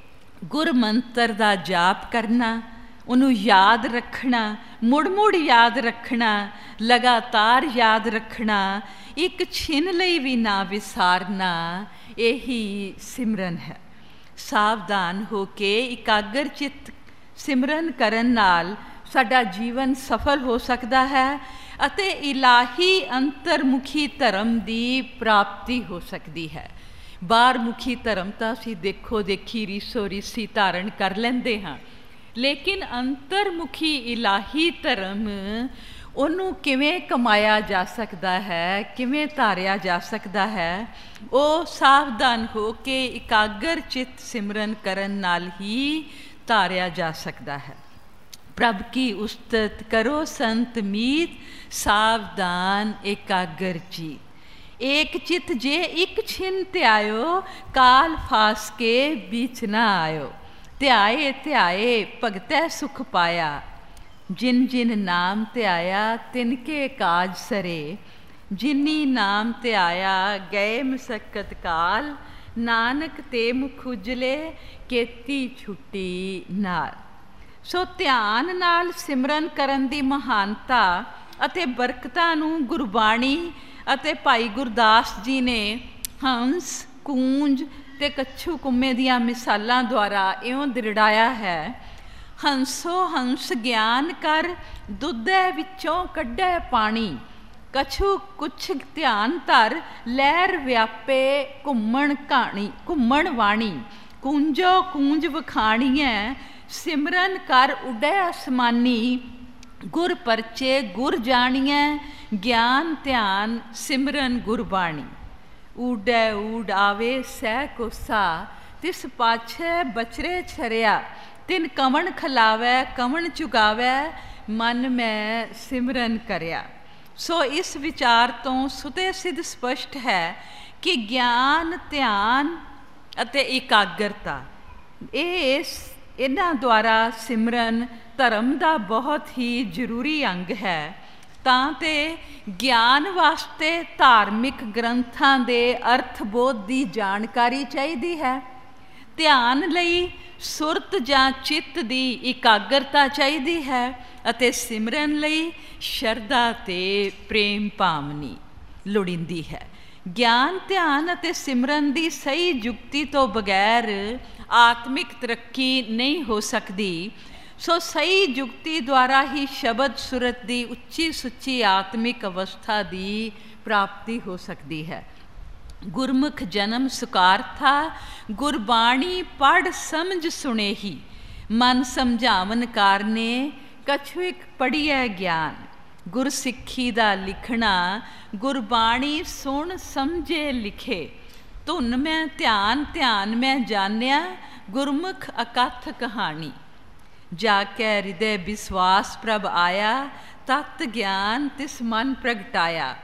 ਗੁਰਮੰਤਰ ਦਾ ਜਾਪ ਕਰਨਾ, ਉਹਨੂੰ ਯਾਦ ਰੱਖਣਾ, ਮੁੜ ਮੁੜ ਯਾਦ ਰੱਖਣਾ, ਲਗਾਤਾਰ ਯਾਦ ਰੱਖਣਾ, ਇੱਕ ਛਿਨ ਲਈ ਵੀ ਨਾ ਵਿਸਾਰਨਾ, ਇਹੀ ਸਿਮਰਨ ਹੈ। ਸਾਵਧਾਨ ਹੋ ਕੇ ਇਕਾਗਰ ਚਿੱਤ ਸਿਮਰਨ ਕਰਨ ਨਾਲ ਸਾਡਾ ਜੀਵਨ ਸਫਲ ਹੋ ਸਕਦਾ ਹੈ ਅਤੇ ਇਲਾਹੀ ਅੰਤਰਮੁਖੀ ਧਰਮ ਦੀ ਪ੍ਰਾਪਤੀ ਹੋ ਸਕਦੀ ਹੈ। ਬਾਹਰਮੁਖੀ ਧਰਮ ਤਾਂ ਅਸੀਂ ਦੇਖੋ ਦੇਖੀ ਰੀਸੋ ਰੀਸੀ ਧਾਰਨ ਕਰ ਲੈਂਦੇ ਹਾਂ, ਲੇਕਿਨ ਅੰਤਰਮੁਖੀ ਇਲਾਹੀ ਧਰਮ, ਉਹਨੂੰ ਕਿਵੇਂ ਕਮਾਇਆ ਜਾ ਸਕਦਾ ਹੈ, ਕਿਵੇਂ ਧਾਰਿਆ ਜਾ ਸਕਦਾ ਹੈ, ਉਹ ਸਾਵਧਾਨ ਹੋ ਕੇ ਇਕਾਗਰ ਚਿੱਤ ਸਿਮਰਨ ਕਰਨ ਨਾਲ ਹੀ ਧਾਰਿਆ ਜਾ ਸਕਦਾ ਹੈ। ਪ੍ਰਭ ਕੀ ਉਸਤਤ ਕਰੋ ਸੰਤ ਮੀਤ, ਸਾਵਧਾਨ ਇਕਾਗਰ ਚੀਤ। ਏਕ ਚਿਤ ਜੇ ਇੱਕ ਛਿਨ ਧਿਆਇਓ, ਕਾਲ ਫਾਸ ਕੇ बीच न आयो। ਧਿਆਏ ਧਿਆਏ ਭਗਤੈ ਸੁਖ ਪਾਇਆ, ਜਿਨ ਜਿਨ ਨਾਮ ਧਿਆਇਆ ਤਿਨਕੇ ਕਾਜ ਸਰੇ। ਜਿਨੀ ਨਾਮ ਧਿਆਇਆ ਗਏ ਮਸਕਤ ਕਾਲ, ਨਾਨਕ ਤੇ ਮੁਖ ਉਜਲੇ ਕੇਤੀ ਛੁੱਟੀ ਨਾਲ। ਸੋ ਧਿਆਨ ਨਾਲ ਸਿਮਰਨ ਕਰਨ ਦੀ ਮਹਾਨਤਾ ਅਤੇ ਬਰਕਤਾਂ ਨੂੰ ਗੁਰਬਾਣੀ ਅਤੇ ਭਾਈ ਗੁਰਦਾਸ ਜੀ ਨੇ ਹੰਸ, ਕੂੰਜ ਤੇ ਕੱਛੂ ਕੁੰਮੇ ਦੀਆਂ ਮਿਸਾਲਾਂ ਦੁਆਰਾ ਇਉਂ ਦ੍ਰਿੜਾਇਆ ਹੈ। ਹੰਸੋ ਹੰਸ ਗਿਆਨ ਕਰ, ਦੁੱਧੇ ਵਿੱਚੋਂ ਕੱਢੈ ਪਾਣੀ। ਕਛੂ ਕੁਛ ਧਿਆਨ ਧਰ, ਲਹਿਰ ਵਿਆਪੇ ਘੁੰਮਣ ਕਹਾਣੀ ਘੁੰਮਣ ਵਾਣੀ। ਕੂੰਜੋ ਕੂੰਜ ਵਖਾਣੀਐ, ਸਿਮਰਨ ਕਰ ਉੱਡੈ ਅਸਮਾਨੀ। ਗੁਰ ਪਰਚੇ ਗੁਰ ਜਾਣੀਐ, ਗਿਆਨ ਧਿਆਨ ਸਿਮਰਨ ਗੁਰਬਾਣੀ। ਊਡੈ ਊਡ ਆਵੇ ਸਹਿ ਕੋਸਾ, ਤਿਸ ਪਾਛੈ ਬਚਰੇ ਛਰਿਆ। ਤਿਨ ਕਵਣ ਖਲਾਵੈ ਕਵਣ ਚੁਗਾਵੈ, ਮਨ ਮੈਂ ਸਿਮਰਨ ਕਰਿਆ। ਸੋ ਇਸ ਵਿਚਾਰ ਤੋਂ ਸੁਤੇ ਸਿੱਧ ਸਪਸ਼ਟ ਹੈ ਕਿ ਗਿਆਨ, ਧਿਆਨ ਅਤੇ ਇਕਾਗਰਤਾ, ਇਹਨਾਂ ਦੁਆਰਾ ਸਿਮਰਨ ਧਰਮ ਦਾ ਬਹੁਤ ਹੀ ਜ਼ਰੂਰੀ ਅੰਗ ਹੈ। ਤਾਂ ਤੇ ਗਿਆਨ ਵਾਸਤੇ ਧਾਰਮਿਕ ਗ੍ਰੰਥਾਂ ਦੇ ਅਰਥ ਬੋਧ ਦੀ ਜਾਣਕਾਰੀ ਚਾਹੀਦੀ ਹੈ। ਧਿਆਨ ਲਈ ਸੁਰਤ ਜਾਂ ਚਿੱਤ ਦੀ ਇਕਾਗਰਤਾ ਚਾਹੀਦੀ ਹੈ ਅਤੇ ਸਿਮਰਨ ਲਈ ਸ਼ਰਧਾ ਤੇ ਪ੍ਰੇਮ ਭਾਵਨੀ ਲੋੜੀਂਦੀ ਹੈ। ਗਿਆਨ, ਧਿਆਨ ਅਤੇ ਸਿਮਰਨ ਦੀ ਸਹੀ ਜੁਗਤੀ ਤੋਂ ਬਗੈਰ ਆਤਮਿਕ ਤਰੱਕੀ ਨਹੀਂ ਹੋ ਸਕਦੀ। ਸੋ ਸਹੀ ਜੁਗਤੀ ਦੁਆਰਾ ਹੀ ਸ਼ਬਦ ਸੁਰਤ ਦੀ ਉੱਚੀ ਸੁੱਚੀ ਆਤਮਿਕ ਅਵਸਥਾ ਦੀ ਪ੍ਰਾਪਤੀ ਹੋ ਸਕਦੀ ਹੈ। ਗੁਰਮੁਖ ਜਨਮ ਸੁਕਾਰਥਾ, ਗੁਰਬਾਣੀ ਪੜ੍ਹ ਸਮਝ ਸੁਣੇਹੀ। ਮਨ ਸਮਝਾਵਨ ਕਾਰਨੇ, ਕਛੁ ਇਕ ਪੜ੍ਹੀਐ ਗਿਆਨ। ਗੁਰ ਸਿੱਖੀ ਦਾ ਲਿਖਣਾ, ਗੁਰਬਾਣੀ ਸੁਣ ਸਮਝੇ ਲਿਖੇ। ਧੁਨ ਮੈਂ ਧਿਆਨ ਧਿਆਨ ਮੈਂ ਜਾਣਿਆ, ਗੁਰਮੁਖ ਅਕਥ ਕਹਾਣੀ। ਜਾ ਕੇ ਹਿਰਦੈ ਵਿਸਵਾਸ ਪ੍ਰਭ ਆਇਆ, ਤਤ ਗਿਆਨ ਤਿਸ ਮਨ ਪ੍ਰਗਟਾਇਆ।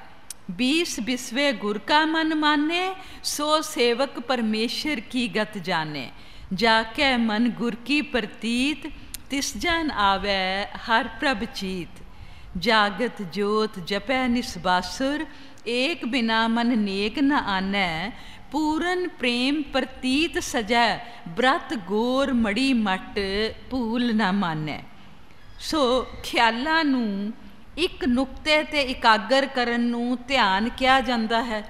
20 ਬਿਸਵੇ ਗੁਰ ਕਾ ਮਨ ਮਾਨੇ, ਸੋ ਸੇਵਕ ਪਰਮੇਸ਼ਰ ਕੀ ਗਤ ਜਾਣੇ। ਜਾ ਕੇ ਮਨ ਗੁਰ ਕੀ ਪ੍ਰਤੀਤ, ਤਿਸ ਜਨ ਆਵੈ ਹਰ ਪ੍ਰਭ ਚੀਤ। ਜਾਗਤ ਜੋਤ ਜਪੈ ਨਿਸਬਾਸੁਰ, ਏਕ ਬਿਨਾ ਮਨ ਨੇਕ ਨ ਆਨੈ। ਪੂਰਨ ਪ੍ਰੇਮ ਪ੍ਰਤੀਤ ਸਜੈ, ਬ੍ਰਤ ਗੋਰ ਮੜੀ ਮਟ ਭੂਲ ਨਾ ਮਾਨੈ। ਸੋ ਖਿਆਲਾਂ ਨੂੰ ਇੱਕ ਨੁਕਤੇ 'ਤੇ ਇਕਾਗਰ ਕਰਨ ਨੂੰ ਧਿਆਨ ਕਿਹਾ ਜਾਂਦਾ ਹੈ।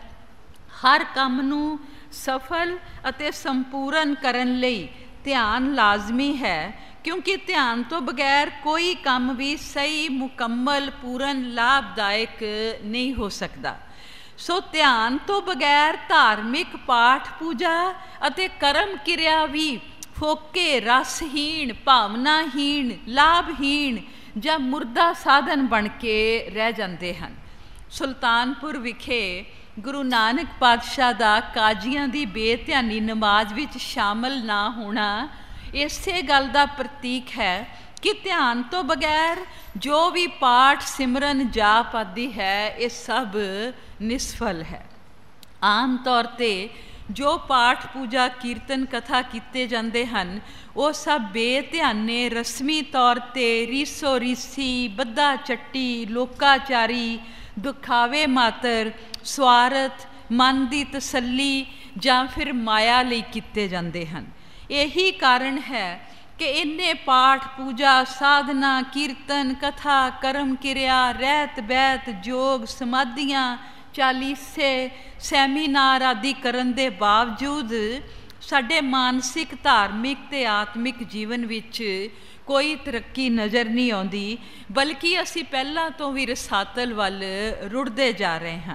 ਹਰ ਕੰਮ ਨੂੰ ਸਫਲ ਅਤੇ ਸੰਪੂਰਨ ਕਰਨ ਲਈ ਧਿਆਨ ਲਾਜ਼ਮੀ ਹੈ, ਕਿਉਂਕਿ ਧਿਆਨ ਤੋਂ ਬਗੈਰ ਕੋਈ ਕੰਮ ਵੀ ਸਹੀ, ਮੁਕੰਮਲ, ਪੂਰਨ, ਲਾਭਦਾਇਕ ਨਹੀਂ ਹੋ ਸਕਦਾ। ਸੋ ਧਿਆਨ ਤੋਂ ਬਗੈਰ ਧਾਰਮਿਕ ਪਾਠ ਪੂਜਾ ਅਤੇ ਕਰਮ ਕਿਰਿਆ ਵੀ ਫੋਕੇ, ਰਸਹੀਣ, ਭਾਵਨਾਹੀਣ, ਲਾਭਹੀਣ ਜਾਂ ਮੁਰਦਾ ਸਾਧਨ ਬਣ ਕੇ ਰਹਿ ਜਾਂਦੇ ਹਨ। ਸੁਲਤਾਨਪੁਰ ਵਿਖੇ ਗੁਰੂ ਨਾਨਕ ਪਾਤਸ਼ਾਹ ਦਾ ਕਾਜ਼ੀਆਂ ਦੀ ਬੇਧਿਆਨੀ ਨਮਾਜ਼ ਵਿੱਚ ਸ਼ਾਮਲ ਨਾ ਹੋਣਾ ਇਸੇ ਗੱਲ ਦਾ ਪ੍ਰਤੀਕ ਹੈ ਕਿ ਧਿਆਨ ਤੋਂ ਬਗੈਰ ਜੋ ਵੀ ਪਾਠ, ਸਿਮਰਨ, ਜਾਪ ਆਦਿ ਹੈ, ਇਹ ਸਭ ਨਿਸਫਲ ਹੈ। ਆਮ ਤੌਰ 'ਤੇ ਜੋ ਪਾਠ ਪੂਜਾ ਕੀਰਤਨ ਕਥਾ ਕੀਤੇ ਜਾਂਦੇ ਹਨ ਉਹ ਸਭ ਬੇਧਿਆਨੇ ਰਸਮੀ ਤੌਰ 'ਤੇ ਰੀਸੋ ਰੀਸੀ ਬੱਧਾ ਚੱਟੀ ਲੋਕਾਚਾਰੀ ਦੁਖਾਵੇ ਮਾਤਰ ਸਵਾਰਥ ਮਨ ਦੀ ਤਸੱਲੀ ਜਾਂ ਫਿਰ ਮਾਇਆ ਲਈ ਕੀਤੇ ਜਾਂਦੇ ਹਨ। ਇਹੀ ਕਾਰਨ ਹੈ ਕਿ ਇੰਨੇ ਪਾਠ ਪੂਜਾ ਸਾਧਨਾ ਕੀਰਤਨ ਕਥਾ ਕਰਮ ਕਿਰਿਆ ਰਹਿਤ ਬਹਿਤ ਯੋਗ ਸਮਾਧੀਆਂ ਚਾਲੀਸੇ ਸੈਮੀਨਾਰ ਆਦਿ ਕਰਨ ਦੇ ਬਾਵਜੂਦ ਸਾਡੇ ਮਾਨਸਿਕ ਧਾਰਮਿਕ ਅਤੇ ਆਤਮਿਕ ਜੀਵਨ ਵਿੱਚ ਕੋਈ ਤਰੱਕੀ ਨਜ਼ਰ ਨਹੀਂ ਆਉਂਦੀ, ਬਲਕਿ ਅਸੀਂ ਪਹਿਲਾਂ ਤੋਂ ਵੀ ਰਸਾਤਲ ਵੱਲ ਰੁੜਦੇ ਜਾ ਰਹੇ ਹਾਂ।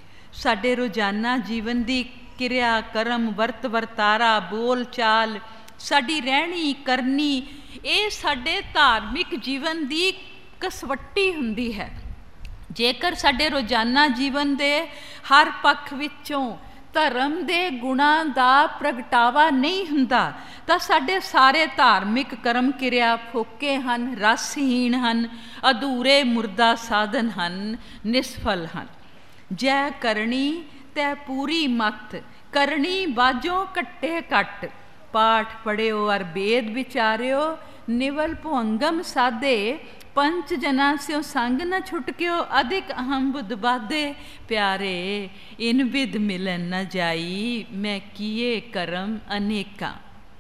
ਸਾਡੇ ਰੋਜ਼ਾਨਾ ਜੀਵਨ ਦੀ ਕਿਰਿਆ ਕਰਮ ਵਰਤ ਵਰਤਾਰਾ ਬੋਲ ਚਾਲ ਸਾਡੀ ਰਹਿਣੀ ਕਰਨੀ ਇਹ ਸਾਡੇ ਧਾਰਮਿਕ ਜੀਵਨ ਦੀ ਕਸਵੱਟੀ ਹੁੰਦੀ ਹੈ। ਜੇਕਰ ਸਾਡੇ ਰੋਜ਼ਾਨਾ ਜੀਵਨ ਦੇ ਹਰ ਪੱਖ ਵਿੱਚੋਂ ਧਰਮ ਦੇ ਗੁਣਾਂ ਦਾ ਪ੍ਰਗਟਾਵਾ ਨਹੀਂ ਹੁੰਦਾ ਤਾਂ ਸਾਡੇ ਸਾਰੇ ਧਾਰਮਿਕ ਕਰਮ ਕਿਰਿਆ ਫੋਕੇ ਹਨ, ਰਸਹੀਣ ਹਨ, ਅਧੂਰੇ ਮੁਰਦਾ ਸਾਧਨ ਹਨ, ਨਿਸਫਲ ਹਨ। ਜੈ ਕਰਨੀ ਤੈ ਪੂਰੀ ਮਤ ਕਰਨੀ ਬਾਝੋਂ ਘੱਟੇ ਘੱਟ ਪਾਠ ਪੜ੍ਹਿਓ ਅਰ ਵੇਦ ਵਿਚਾਰਿਓ ਨਿਵਲ ਭੁਅੰਗਮ ਸਾਧੇ ਪੰਚ ਜਨਾਂ ਸਿਓ ਸੰਗ ਨ ਛੁਟਕਿਓ ਅਧਿਕ ਅਹਮ ਬੁੱਧ ਬਾਧੇ ਪਿਆਰੇ ਇਨ ਵਿਦ ਮਿਲਨ ਨ ਜਾਈ ਮੈਂ ਕੀਏ ਕਰਮ ਅਨੇਕਾਂ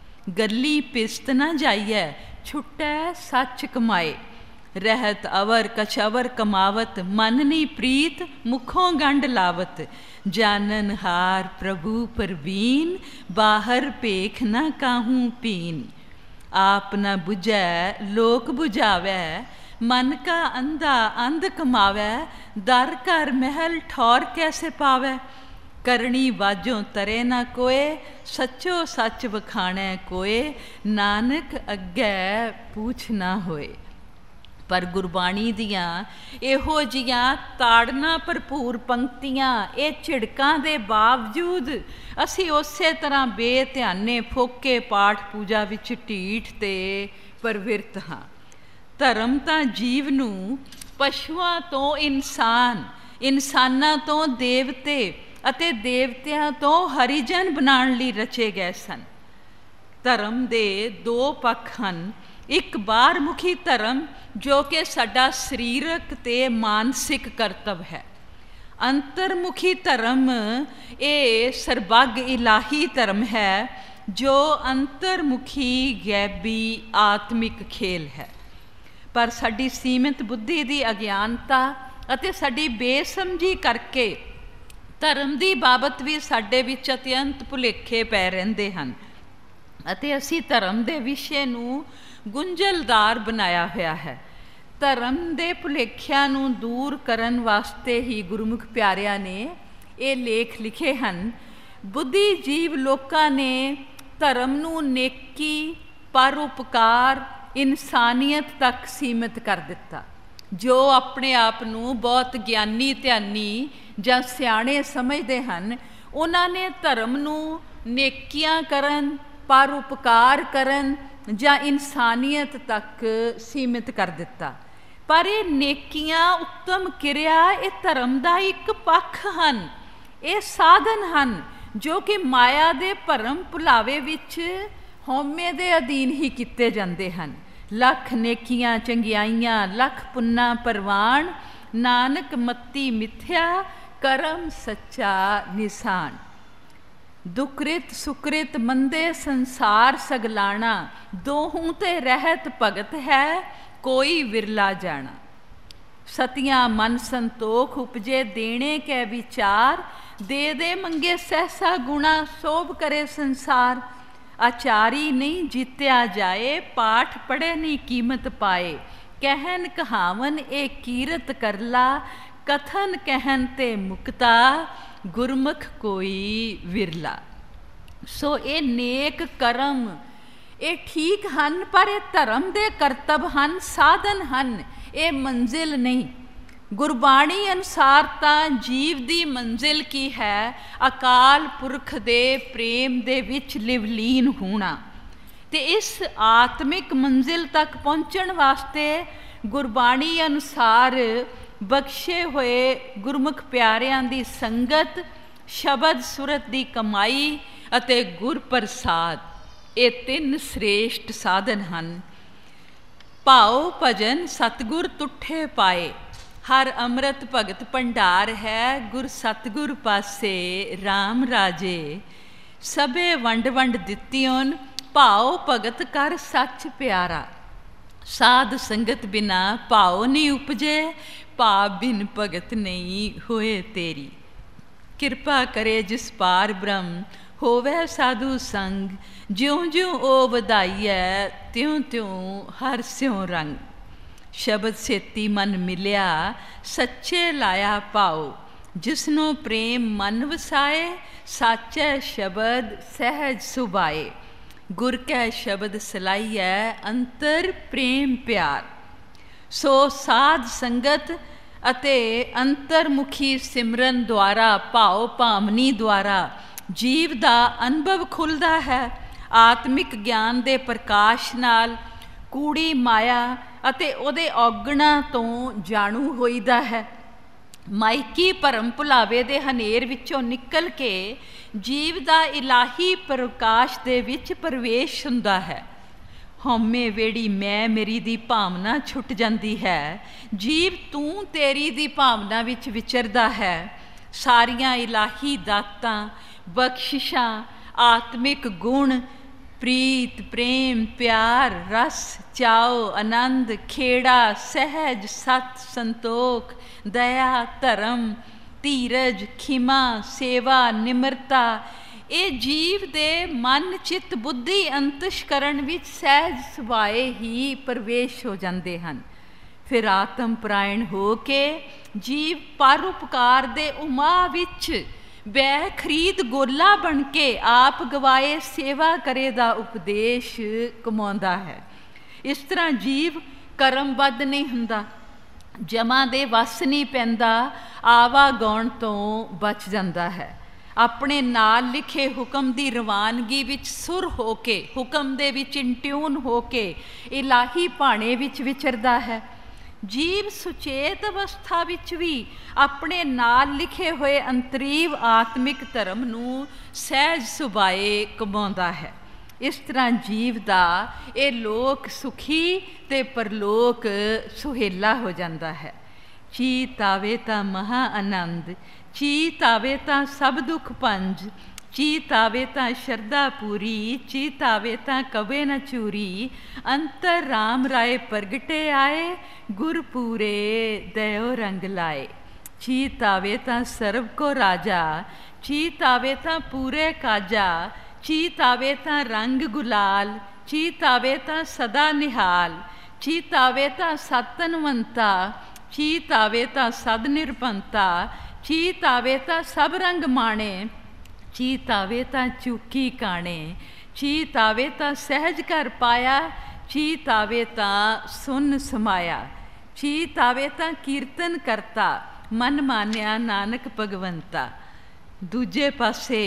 ਗੱਲੀ ਪਿਸਤ ਨ ਜਾਈਐ ਛੁਟੈ ਸੱਚ ਕਮਾਏ ਰਹਿਤ ਅਵਰ ਕਛ ਅਵਰ ਕਮਾਵਤ ਮਨ ਨੀ ਪ੍ਰੀਤ ਮੁਖੋਂ ਗੰਢ ਲਾਵਤ ਜਾਨਨ ਹਾਰ ਪ੍ਰਭੂ ਪਰਵੀਨ ਬਾਹਰ ਭੇਖ ਨ ਕਾਹੂੰ ਪੀਨ ਆਪ ਨ ਬੁਝੈ ਲੋਕ ਬੁਝਾਵੈ ਮਨ ਕਾ ਅੰਧਾ ਅੰਧ ਕਮਾਵੈ ਦਰ ਘਰ ਮਹਿਲ ਠੌਰ ਕੈਸੇ ਪਾਵੈ ਕਰਨੀ ਵਾਜੋਂ ਤਰੇ ਨਾ ਕੋਏ ਸੱਚੋ ਸੱਚ ਵਖਾਣੈ ਕੋਏ ਨਾਨਕ ਅੱਗੇ ਪੁੱਛ ਨਾ ਹੋਏ। ਪਰ ਗੁਰਬਾਣੀ ਦੀਆਂ ਇਹੋ ਜਿਹੀਆਂ ਤਾੜਨਾ ਭਰਪੂਰ ਪੰਕਤੀਆਂ ਇਹ ਝਿੜਕਾਂ ਦੇ ਬਾਵਜੂਦ ਅਸੀਂ ਉਸੇ ਤਰ੍ਹਾਂ ਬੇਧਿਆਨੇ ਫੋਕੇ ਪਾਠ ਪੂਜਾ ਵਿੱਚ ਢੀਠ ਤੇ ਪ੍ਰਵਿਰਤ ਹਾਂ। ਧਰਮ ਤਾਂ ਜੀਵ ਨੂੰ ਪਸ਼ੂਆਂ ਤੋਂ ਇਨਸਾਨ, ਇਨਸਾਨਾਂ ਤੋਂ ਦੇਵਤੇ ਅਤੇ ਦੇਵਤਿਆਂ ਤੋਂ ਹਰੀਜਨ ਬਣਾਉਣ ਲਈ ਰਚੇ ਗਏ ਸਨ। ਧਰਮ ਦੇ ਦੋ ਪੱਖ ਹਨ, ਇੱਕ ਬਾਹਰਮੁਖੀ ਧਰਮ ਜੋ ਕਿ ਸਾਡਾ ਸਰੀਰਕ ਤੇ ਮਾਨਸਿਕ ਕਰਤੱਵ ਹੈ। ਅੰਤਰਮੁਖੀ ਧਰਮ ਇਹ ਸਰਬੱਗ ਇਲਾਹੀ ਧਰਮ ਹੈ ਜੋ ਅੰਤਰਮੁਖੀ ਗੈਬੀ ਆਤਮਿਕ ਖੇਲ ਹੈ। ਪਰ ਸਾਡੀ ਸੀਮਿਤ ਬੁੱਧੀ ਦੀ ਅਗਿਆਨਤਾ ਅਤੇ ਸਾਡੀ ਬੇਸਮਝੀ ਕਰਕੇ ਧਰਮ ਦੀ ਬਾਬਤ ਵੀ ਸਾਡੇ ਵਿੱਚ ਅਤਿਅੰਤ ਭੁਲੇਖੇ ਪੈ ਰਹਿੰਦੇ ਹਨ ਅਤੇ ਅਸੀਂ ਧਰਮ ਦੇ ਵਿਸ਼ੇ ਨੂੰ ਗੁੰਝਲਦਾਰ ਬਣਾਇਆ ਹੋਇਆ ਹੈ। ਧਰਮ ਦੇ ਭੁਲੇਖਿਆਂ ਨੂੰ ਦੂਰ ਕਰਨ ਵਾਸਤੇ ਹੀ ਗੁਰਮੁਖ ਪਿਆਰਿਆਂ ਨੇ ਇਹ ਲੇਖ ਲਿਖੇ ਹਨ। ਬੁੱਧੀ ਜੀਵ ਲੋਕਾਂ ਨੇ ਧਰਮ ਨੂੰ ਨੇਕੀ ਪਰਉਪਕਾਰ ਇਨਸਾਨੀਅਤ ਤੱਕ ਸੀਮਿਤ ਕਰ ਦਿੱਤਾ। ਜੋ ਆਪਣੇ ਆਪ ਨੂੰ ਬਹੁਤ ਗਿਆਨੀ ਧਿਆਨੀ ਜਾਂ ਸਿਆਣੇ ਸਮਝਦੇ ਹਨ ਉਹਨਾਂ ਨੇ ਧਰਮ ਨੂੰ ਨੇਕੀਆਂ ਕਰਨ ਪਰਉਪਕਾਰ ਕਰਨ ਜਾਂ ਇਨਸਾਨੀਅਤ ਤੱਕ ਸੀਮਿਤ ਕਰ ਦਿੱਤਾ। ਪਰ ਇਹ ਨੇਕੀਆਂ ਉੱਤਮ ਕਿਰਿਆ ਇਹ ਧਰਮ ਦਾ ਇੱਕ ਪੱਖ ਹਨ, ਇਹ ਸਾਧਨ ਹਨ ਜੋ ਕਿ ਮਾਇਆ ਦੇ ਭਰਮ ਭੁਲਾਵੇ ਵਿੱਚ ਹਉਮੈ ਦੇ ਅਧੀਨ ਹੀ ਕੀਤੇ ਜਾਂਦੇ ਹਨ। ਲੱਖ ਨੇਕੀਆਂ ਚੰਗਿਆਈਆਂ ਲੱਖ ਪੁੰਨਾ ਪਰਵਾਨ ਨਾਨਕ ਮੱਤੀ ਮਿਥਿਆ ਕਰਮ ਸੱਚਾ ਨਿਸ਼ਾਨ ਦੁਕ੍ਰਿਤ ਸੁਕ੍ਰਿਤ ਮੰਦੇ ਸੰਸਾਰ ਸਗਲਾਣਾ ਦੋਹੂੰ ਤੇ ਰਹਿਤ ਭਗਤ ਹੈ ਕੋਈ ਵਿਰਲਾ ਜਾਣਾ ਸਤਿਆਂ ਮਨ ਸੰਤੋਖ ਉਪਜੇ ਦੇਣੇ ਕੈ ਵਿਚਾਰ ਦੇ ਦੇ ਮੰਗੇ ਸਹਿਸਾ ਗੁਣਾ ਸੋਭ ਕਰੇ ਸੰਸਾਰ ਆਚਾਰੀ ਨਹੀਂ ਜੀਤਿਆ ਜਾਏ ਪਾਠ ਪੜ੍ਹੇ ਨਹੀਂ ਕੀਮਤ ਪਾਏ ਕਹਿਨ ਕਹਾਵਨ ਇਹ ਕੀਰਤ ਕਰਲਾ ਕਥਨ ਕਹਿਨ ਤੇ ਮੁਕਤਾ ਗੁਰਮੁਖ ਕੋਈ ਵਿਰਲਾ। ਸੋ ਇਹ ਨੇਕ ਕਰਮ ਇਹ ਠੀਕ ਹਨ ਪਰ ਇਹ ਧਰਮ ਦੇ ਕਰਤੱਵ ਹਨ, ਸਾਧਨ ਹਨ, ਇਹ ਮੰਜ਼ਿਲ ਨਹੀਂ। ਗੁਰਬਾਣੀ ਅਨੁਸਾਰ ਤਾਂ ਜੀਵ ਦੀ ਮੰਜ਼ਿਲ ਕੀ ਹੈ? ਅਕਾਲ ਪੁਰਖ ਦੇ ਪ੍ਰੇਮ ਦੇ ਵਿੱਚ ਲਿਵਲੀਨ ਹੋਣਾ। ਤੇ ਇਸ ਆਤਮਿਕ ਮੰਜ਼ਿਲ ਤੱਕ ਪਹੁੰਚਣ ਵਾਸਤੇ ਗੁਰਬਾਣੀ ਅਨੁਸਾਰ ਬਖਸ਼ੇ ਹੋਏ ਗੁਰਮੁਖ ਪਿਆਰਿਆਂ ਦੀ ਸੰਗਤ ਸ਼ਬਦ ਸੁਰਤ ਦੀ ਕਮਾਈ ਅਤੇ ਗੁਰ ਪ੍ਰਸਾਦ, ਇਹ ਤਿੰਨ ਸ੍ਰੇਸ਼ਟ ਸਾਧਨ ਹਨ। ਭਾਉ ਭਜਨ ਸਤਿਗੁਰ ਤੁਠੇ ਪਾਏ, ਹਰ ਅੰਮ੍ਰਿਤ ਭਗਤ ਭੰਡਾਰ ਹੈ, ਗੁਰ ਸਤਿਗੁਰ ਪਾਸੇ RAM ਰਾਜੇ। ਸਭੇ ਵੰਡ ਵੰਡ ਦਿੱਤੀਓਂ, ਭਾਉ ਭਗਤ ਕਰ ਸੱਚ ਪਿਆਰਾ। ਸਾਧ ਸੰਗਤ ਬਿਨਾ ਭਾਉ ਨਹੀਂ ਉਪਜੇ, ਭਾਵ ਬਿਨ ਭਗਤ ਨਹੀਂ ਹੋਏ ਤੇਰੀ। ਕਿਰਪਾ ਕਰੇ ਜਿਸ ਪਾਰ ਬ੍ਰਹਮ, ਹੋਵੇ ਸਾਧੂ ਸੰਗ। ਜਿਉਂ ਜਿਉਂ ਉਹ ਵਧਾਈਐ, ਤਿਉਂ ਤਿਉਂ ਹਰ ਸਿਉ ਰੰਗ। ਸ਼ਬਦ ਸੇਤੀ ਮਨ ਮਿਲਿਆ, ਸੱਚੇ ਲਾਇਆ ਭਾਉ। ਜਿਸਨੂੰ ਪ੍ਰੇਮ ਮਨ ਵਸਾਏ, ਸਾਚੈ ਸ਼ਬਦ ਸਹਿਜ ਸੁਭਾਏ। ਗੁਰ ਕੈ ਸ਼ਬਦ ਸਲਾਈਐ, ਅੰਤਰ ਪ੍ਰੇਮ ਪਿਆਰ। ਸੋ ਸਾਧ ਸੰਗਤ ਅਤੇ ਅੰਤਰਮੁਖੀ ਸਿਮਰਨ ਦੁਆਰਾ, ਭਾਉ ਭਾਮਨੀ ਦੁਆਰਾ ਜੀਵ ਦਾ ਅਨੁਭਵ ਖੁੱਲ੍ਹਦਾ ਹੈ। ਆਤਮਿਕ ਗਿਆਨ ਦੇ ਪ੍ਰਕਾਸ਼ ਨਾਲ ਕੂੜੀ ਮਾਇਆ ਅਤੇ ਉਹਦੇ ਔਗਣਾਂ ਤੋਂ ਜਾਣੂ ਹੋਈਦਾ ਹੈ। ਮਾਇਕੀ ਭਰਮ ਭੁਲਾਵੇ ਦੇ ਹਨੇਰ ਵਿੱਚੋਂ ਨਿਕਲ ਕੇ ਜੀਵ ਦਾ ਇਲਾਹੀ ਪ੍ਰਕਾਸ਼ ਦੇ ਵਿੱਚ ਪ੍ਰਵੇਸ਼ ਹੁੰਦਾ ਹੈ। ਹਉਮੈ ਵੇੜੀ ਮੈਂ ਮੇਰੀ ਦੀ ਭਾਵਨਾ ਛੁੱਟ ਜਾਂਦੀ ਹੈ। ਜੀਵ ਤੂੰ ਤੇਰੀ ਦੀ ਭਾਵਨਾ ਵਿੱਚ ਵਿਚਰਦਾ ਹੈ। ਸਾਰੀਆਂ ਇਲਾਹੀ ਦਾਤਾਂ, ਬਖਸ਼ਿਸ਼ਾਂ, ਆਤਮਿਕ ਗੁਣ, ਪ੍ਰੀਤ, ਪ੍ਰੇਮ, ਪਿਆਰ, ਰਸ, ਚਾਉ, ਆਨੰਦ, ਖੇੜਾ, ਸਹਿਜ, ਸਤ, ਸੰਤੋਖ, ਦਇਆ, ਧਰਮ, ਧੀਰਜ, ਖਿਮਾ, ਸੇਵਾ, ਨਿਮਰਤਾ, ਇਹ ਜੀਵ ਦੇ ਮਨ, ਚਿੱਤ, ਬੁੱਧੀ, ਅੰਤਸ਼ਕਰਨ ਵਿੱਚ ਸਹਿਜ ਸੁਭਾਏ ਹੀ ਪ੍ਰਵੇਸ਼ ਹੋ ਜਾਂਦੇ ਹਨ। ਫਿਰ ਆਤਮ ਪਰਾਇਣ ਹੋ ਕੇ ਜੀਵ ਪਰਉਪਕਾਰ ਦੇ ਉਮਾ ਵਿੱਚ ਬੈ ਖਰੀਦ ਗੋਲਾ ਬਣ ਕੇ ਆਪ ਗਵਾਏ ਸੇਵਾ ਕਰੇ ਦਾ ਉਪਦੇਸ਼ ਕਮਾਉਂਦਾ ਹੈ। ਇਸ ਤਰ੍ਹਾਂ ਜੀਵ ਕਰਮਬੱਧ ਨਹੀਂ ਹੁੰਦਾ, ਜਮਾਂ ਦੇ ਵਸ ਨਹੀਂ ਪੈਂਦਾ, ਆਵਾਗਾਉਣ ਤੋਂ ਬਚ ਜਾਂਦਾ ਹੈ। ਆਪਣੇ ਨਾਲ ਲਿਖੇ ਹੁਕਮ ਦੀ ਰਵਾਨਗੀ ਵਿੱਚ ਸੁਰ ਹੋ ਕੇ, ਹੁਕਮ ਦੇ ਵਿੱਚ ਇਨਟਿਊਨ ਹੋ ਕੇ ਇਲਾਹੀ ਭਾਣੇ ਵਿੱਚ ਵਿਚਰਦਾ ਹੈ। ਜੀਵ ਸੁਚੇਤ ਅਵਸਥਾ ਵਿੱਚ ਵੀ ਆਪਣੇ ਨਾਲ ਲਿਖੇ ਹੋਏ ਅੰਤਰੀਵ ਆਤਮਿਕ ਧਰਮ ਨੂੰ ਸਹਿਜ ਸੁਭਾਏ ਕਮਾਉਂਦਾ ਹੈ। ਇਸ ਤਰ੍ਹਾਂ ਜੀਵ ਦਾ ਇਹ ਲੋਕ ਸੁਖੀ ਤੇ ਪਰਲੋਕ ਸੁਹੇਲਾ ਹੋ ਜਾਂਦਾ ਹੈ। ਚੀਤ ਆਵੇ ਤਾਂ ਮਹਾ ਆਨੰਦ, ਚੀਤ ਆਵੇ ਤਾਂ ਸਭ ਦੁੱਖ ਭੰਜ। ਚੀਤ ਆਵੇ ਤਾਂ ਸ਼ਰਧਾ ਪੂਰੀ, ਚੀਤ ਆਵੇ ਤਾਂ ਕਵੇ ਨ ਚੂਰੀ। ਅੰਤਰ ਰਾਮ ਰਾਏ ਪ੍ਰਗਟੇ ਆਏ, ਗੁਰ ਪੂਰੇ ਦਇਓ ਰੰਗ ਲਾਏ। ਚੀਤ ਆਵੇ ਤਾਂ ਸਰਬ ਕੋ ਰਾਜਾ, ਚੀਤ ਆਵੇ ਤਾਂ ਪੂਰੇ ਕਾਜਾ। ਚੀਤ ਆਵੇ ਤਾਂ ਰੰਗ ਗੁਲਾਲ, ਚੀਤ ਆਵੇ ਤਾਂ ਸਦਾ ਨਿਹਾਲ। ਚੀਤ ਆਵੇ ਤਾਂ ਸਤਨਵੰਤਾ, ਚੀਤ ਆਵੇ ਤਾਂ ਸਦ ਨਿਰਭੰਤਾ। ਚੀਤ ਆਵੇ ਤਾਂ ਸਭ ਰੰਗ ਮਾਣੇ, ਚੀਤ ਆਵੇ ਤਾਂ ਚੂਕੀ ਕਾਣੇ। ਚੀਤ ਆਵੇ ਤਾਂ ਸਹਿਜ ਕਰ ਪਾਇਆ, ਚੀਤ ਆਵੇ ਤਾਂ ਸੁਨ ਸਮਾਇਆ। ਚੀਤ ਆਵੇ ਤਾਂ ਕੀਰਤਨ ਕਰਤਾ, ਮਨ ਮਾਨਿਆ ਨਾਨਕ ਭਗਵੰਤਾ। ਦੂਜੇ ਪਾਸੇ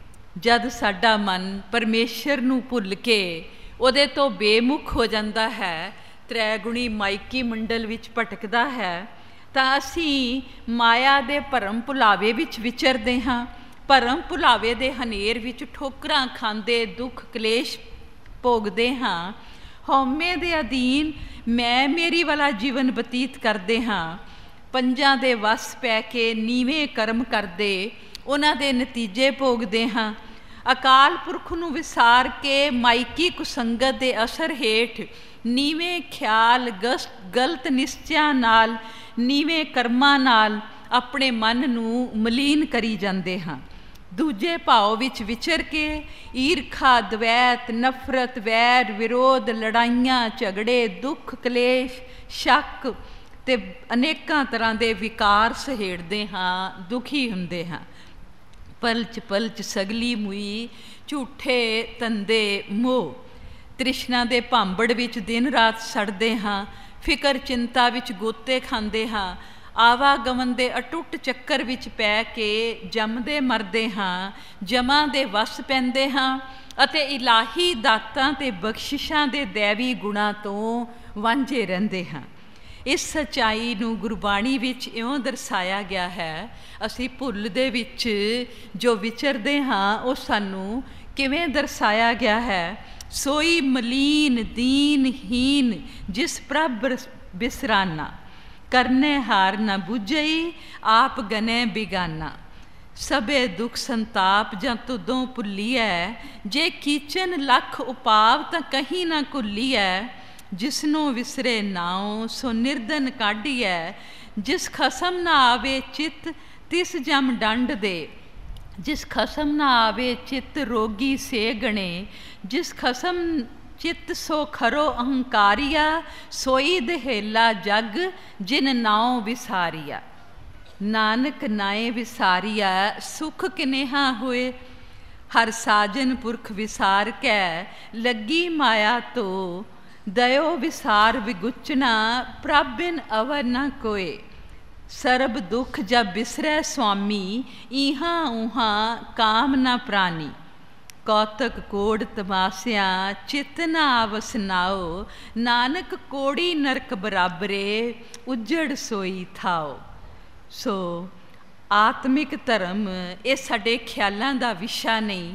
ਜਦ ਸਾਡਾ ਮਨ ਪਰਮੇਸ਼ਰ ਨੂੰ ਭੁੱਲ ਕੇ ਉਹਦੇ ਤੋਂ ਬੇਮੁਖ ਹੋ ਜਾਂਦਾ ਹੈ, ਤ੍ਰੈਗੁਣੀ ਮਾਇਕੀ ਮੰਡਲ ਵਿੱਚ ਭਟਕਦਾ ਹੈ, ਤਾਂ ਅਸੀਂ ਮਾਇਆ ਦੇ ਭਰਮ ਭੁਲਾਵੇ ਵਿੱਚ ਵਿਚਰਦੇ ਹਾਂ। ਭਰਮ ਭੁਲਾਵੇ ਦੇ ਹਨੇਰ ਵਿੱਚ ਠੋਕਰਾਂ ਖਾਂਦੇ, ਦੁੱਖ ਕਲੇਸ਼ ਭੋਗਦੇ ਹਾਂ। ਹਉਮੈ ਦੇ ਅਧੀਨ ਮੈਂ ਮੇਰੀ ਵਾਲਾ ਜੀਵਨ ਬਤੀਤ ਕਰਦੇ ਹਾਂ। ਪੰਜਾਂ ਦੇ ਵਸ ਪੈ ਕੇ ਨੀਵੇਂ ਕਰਮ ਕਰਦੇ, ਉਹਨਾਂ ਦੇ ਨਤੀਜੇ ਭੋਗਦੇ ਹਾਂ। ਅਕਾਲ ਪੁਰਖ ਨੂੰ ਵਿਸਾਰ ਕੇ ਮਾਇਕੀ ਕੁਸੰਗਤ ਦੇ ਅਸਰ ਹੇਠ ਨੀਵੇਂ ਖਿਆਲ, ਗਲਤ ਨਿਸ਼ਚਿਆਂ ਨਾਲ, ਨੀਵੇਂ ਕਰਮਾਂ ਨਾਲ ਆਪਣੇ ਮਨ ਨੂੰ ਮਲੀਨ ਕਰੀ ਜਾਂਦੇ ਹਾਂ। ਦੂਜੇ ਭਾਵ ਵਿੱਚ ਵਿਚਰ ਕੇ ਈਰਖਾ, ਦਵੈਤ, ਨਫ਼ਰਤ, ਵੈਰ, ਵਿਰੋਧ, ਲੜਾਈਆਂ, ਝਗੜੇ, ਦੁੱਖ, ਕਲੇਸ਼, ਸ਼ੱਕ ਤੇ ਅਨੇਕਾਂ ਤਰ੍ਹਾਂ ਦੇ ਵਿਕਾਰ ਸਹੇੜਦੇ ਹਾਂ, ਦੁਖੀ ਹੁੰਦੇ ਹਾਂ। ਪਲਚ ਪਲਚ ਸਗਲੀ ਮੁਈ, ਝੂਠੇ ਧੰਦੇ ਮੋਹ, ਤ੍ਰਿਸ਼ਨਾ ਦੇ ਭਾਂਬੜ ਵਿੱਚ ਦਿਨ ਰਾਤ ਸੜਦੇ ਹਾਂ। ਫਿਕਰ ਚਿੰਤਾ ਵਿੱਚ ਗੋਤੇ ਖਾਂਦੇ ਹਾਂ। ਆਵਾਗਮਨ ਦੇ ਅਟੁੱਟ ਚੱਕਰ ਵਿੱਚ ਪੈ ਕੇ ਜੰਮਦੇ ਮਰਦੇ ਹਾਂ, ਜਮਾਂ ਦੇ ਵਸ ਪੈਂਦੇ ਹਾਂ ਅਤੇ ਇਲਾਹੀ ਦਾਤਾਂ ਤੇ ਬਖਸ਼ਿਸ਼ਾਂ ਦੇ ਦੈਵੀ ਗੁਣਾਂ ਤੋਂ ਵਾਂਝੇ ਰਹਿੰਦੇ ਹਾਂ। ਇਸ ਸੱਚਾਈ ਨੂੰ ਗੁਰਬਾਣੀ ਵਿੱਚ ਇਉਂ ਦਰਸਾਇਆ ਗਿਆ ਹੈ। ਅਸੀਂ ਭੁੱਲ ਦੇ ਵਿੱਚ ਜੋ ਵਿਚਰਦੇ ਹਾਂ ਉਹ ਸਾਨੂੰ ਕਿਵੇਂ ਦਰਸਾਇਆ ਗਿਆ ਹੈ। ਸੋਈ ਮਲੀਨ ਦੀਨਹੀਨ ਜਿਸ ਪ੍ਰਭ ਬਿਸਰਾਨਾ, ਕਰਨੇ ਹਾਰ ਨਾ ਬੁਝਈ ਆਪ ਗਨੇ ਬਿਗਾਨਾ। ਸਭੇ ਦੁੱਖ ਸੰਤਾਪ ਜਾਂ ਤੁਦੋਂ ਭੁੱਲੀਐ, ਜੇ ਕੀਚਨ ਲੱਖ ਉਪਾਵ ਤਾਂ ਕਹੀਂ ਨਾ ਘੁੱਲੀਐ। ਜਿਸਨੂੰ ਵਿਸਰੇ ਨਾਉ ਸੋ ਨਿਰਦਨ ਕਾਢੀਐ, ਜਿਸ ਖਸਮ ਨਾ ਆਵੇ ਚਿੱਤ ਤਿਸ ਜਮ ਡੰਡ ਦੇ। ਜਿਸ ਖਸਮ ਨਾ ਆਵੇ ਚਿੱਤ ਰੋਗੀ ਸੇ ਗਣੇ, ਜਿਸ ਖਸਮ ਚਿੱਤ ਸੋ ਖਰੋ ਅਹੰਕਾਰੀਆ। ਸੋਈ ਦਹੇਲਾ ਜਗ ਜਿਨ ਨਾਉ ਵਿਸਾਰੀਆ, ਨਾਨਕ ਨਾਏ ਵਿਸਾਰੀਆ ਸੁਖ ਕਿਨੇਹਾ ਹੋਏ। ਹਰ ਸਾਜਨ ਪੁਰਖ ਵਿਸਾਰ ਕੈ ਲੱਗੀ ਮਾਇਆ ਤੋ, ਦਇਓ ਵਿਸਾਰ ਵਿਗੁਚਨਾ ਪ੍ਰਭ ਬਿਨ ਅਵਰ ਨ ਕੋਏ। ਸਰਬ ਦੁਖ ਜਬ ਬਿਸਰੈ ਸੁਆਮੀ, ਇਹਾਂ ਉਹਾਂ ਕਾਮ ਨ ਪ੍ਰਾਨੀ। ਕੌਤਕ ਕੋੜ ਤਮਾਸਿਆ ਚਿਤ ਨਾ ਆਵਸ ਨਾਓ, ਨਾਨਕ ਕੋੜੀ ਨਰਕ ਬਰਾਬਰੇ ਉਜੜ ਸੋਈ ਥਾਓ। ਸੋ ਆਤਮਿਕ ਧਰਮ ਇਹ ਸਾਡੇ ਖਿਆਲਾਂ ਦਾ ਵਿਸ਼ਾ ਨਹੀਂ,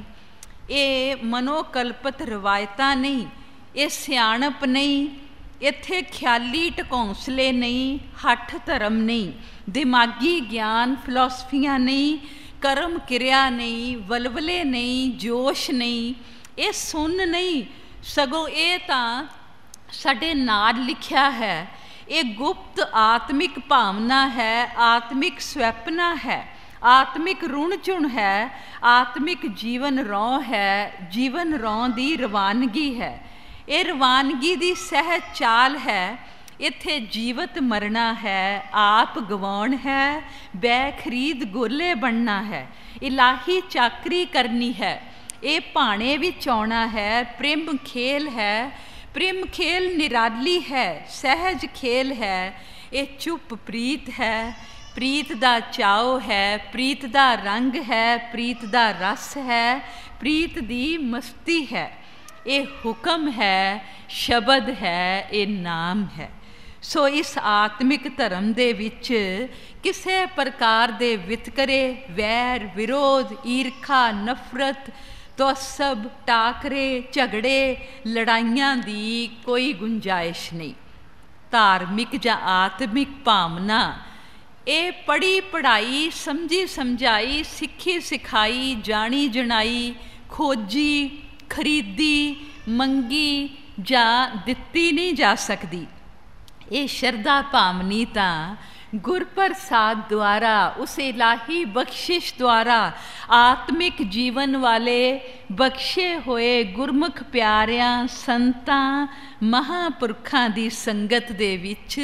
ਇਹ ਮਨੋਕਲਪਤ ਰਵਾਇਤਾਂ ਨਹੀਂ, ਇਹ ਸਿਆਣਪ ਨਹੀਂ, ਇੱਥੇ ਖਿਆਲੀ ਢਕੌਂਸਲੇ ਨਹੀਂ, ਹੱਠ ਧਰਮ ਨਹੀਂ, ਦਿਮਾਗੀ ਗਿਆਨ ਫਿਲਾਸਫੀਆਂ ਨਹੀਂ, ਕਰਮ ਕਿਰਿਆ ਨਹੀਂ, ਵਲਵਲੇ ਨਹੀਂ, ਜੋਸ਼ ਨਹੀਂ, ਇਹ ਸੁਣ ਨਹੀਂ, ਸਗੋਂ ਇਹ ਤਾਂ ਸਾਡੇ ਨਾਲ ਲਿਖਿਆ ਹੈ। ਇਹ ਗੁਪਤ ਆਤਮਿਕ ਭਾਵਨਾ ਹੈ, ਆਤਮਿਕ ਸਵੈਪਨਾ ਹੈ, ਆਤਮਿਕ ਰੁਣ ਚੁਣ ਹੈ, ਆਤਮਿਕ ਜੀਵਨ ਰੌਂ ਹੈ, ਜੀਵਨ ਰੌਂ ਦੀ ਰਵਾਨਗੀ ਹੈ। ਇਹ ਰਵਾਨਗੀ ਦੀ ਸਹਿਜ ਚਾਲ ਹੈ। ਇੱਥੇ ਜੀਵਤ ਮਰਨਾ ਹੈ, ਆਪ ਗਵਾਉਣ ਹੈ, ਬੈ ਖਰੀਦ ਗੋਲੇ ਬਣਨਾ ਹੈ, ਇਲਾਹੀ ਚਾਕਰੀ ਕਰਨੀ ਹੈ। ਇਹ ਭਾਣੇ ਵਿੱਚ ਆਉਣਾ ਹੈ, ਪ੍ਰਿੰਮ ਖੇਲ ਹੈ, ਪ੍ਰਿੰਮ ਖੇਲ ਨਿਰਾਲੀ ਹੈ, ਸਹਿਜ ਖੇਲ ਹੈ। ਇਹ ਚੁੱਪ ਪ੍ਰੀਤ ਹੈ, ਪ੍ਰੀਤ ਦਾ ਚਾਉ ਹੈ, ਪ੍ਰੀਤ ਦਾ ਰੰਗ ਹੈ, ਪ੍ਰੀਤ ਦਾ ਰਸ ਹੈ, ਪ੍ਰੀਤ ਦੀ ਮਸਤੀ ਹੈ। ਇਹ ਹੁਕਮ ਹੈ, ਸ਼ਬਦ ਹੈ, ਇਹ ਨਾਮ ਹੈ। ਸੋ ਇਸ ਆਤਮਿਕ ਧਰਮ ਦੇ ਵਿੱਚ ਕਿਸੇ ਪ੍ਰਕਾਰ ਦੇ ਵਿਤਕਰੇ, ਵੈਰ ਵਿਰੋਧ, ਈਰਖਾ, ਨਫ਼ਰਤ, ਤਵੱਸਬ, ਟਾਕਰੇ, ਝਗੜੇ, ਲੜਾਈਆਂ ਦੀ ਕੋਈ ਗੁੰਜਾਇਸ਼ ਨਹੀਂ। ਧਾਰਮਿਕ ਜਾਂ ਆਤਮਿਕ ਭਾਵਨਾ ਇਹ ਪੜ੍ਹੀ ਪੜ੍ਹਾਈ, ਸਮਝੀ ਸਮਝਾਈ, ਸਿੱਖੀ ਸਿਖਾਈ, ਜਾਣੀ ਜਣਾਈ, ਖੋਜੀ, ਖਰੀਦੀ, ਮੰਗੀ ਜਾਂ ਦਿੱਤੀ ਨਹੀਂ ਜਾ ਸਕਦੀ। ਇਹ ਸ਼ਰਧਾ ਭਾਵਨੀ ਤਾਂ ਗੁਰਪ੍ਰਸਾਦ ਦੁਆਰਾ, ਉਸ ਇਲਾਹੀ ਬਖਸ਼ਿਸ਼ ਦੁਆਰਾ, ਆਤਮਿਕ ਜੀਵਨ ਵਾਲੇ ਬਖਸ਼ੇ ਹੋਏ ਗੁਰਮੁਖ ਪਿਆਰਿਆਂ, ਸੰਤਾਂ, ਮਹਾਂਪੁਰਖਾਂ ਦੀ ਸੰਗਤ ਦੇ ਵਿੱਚ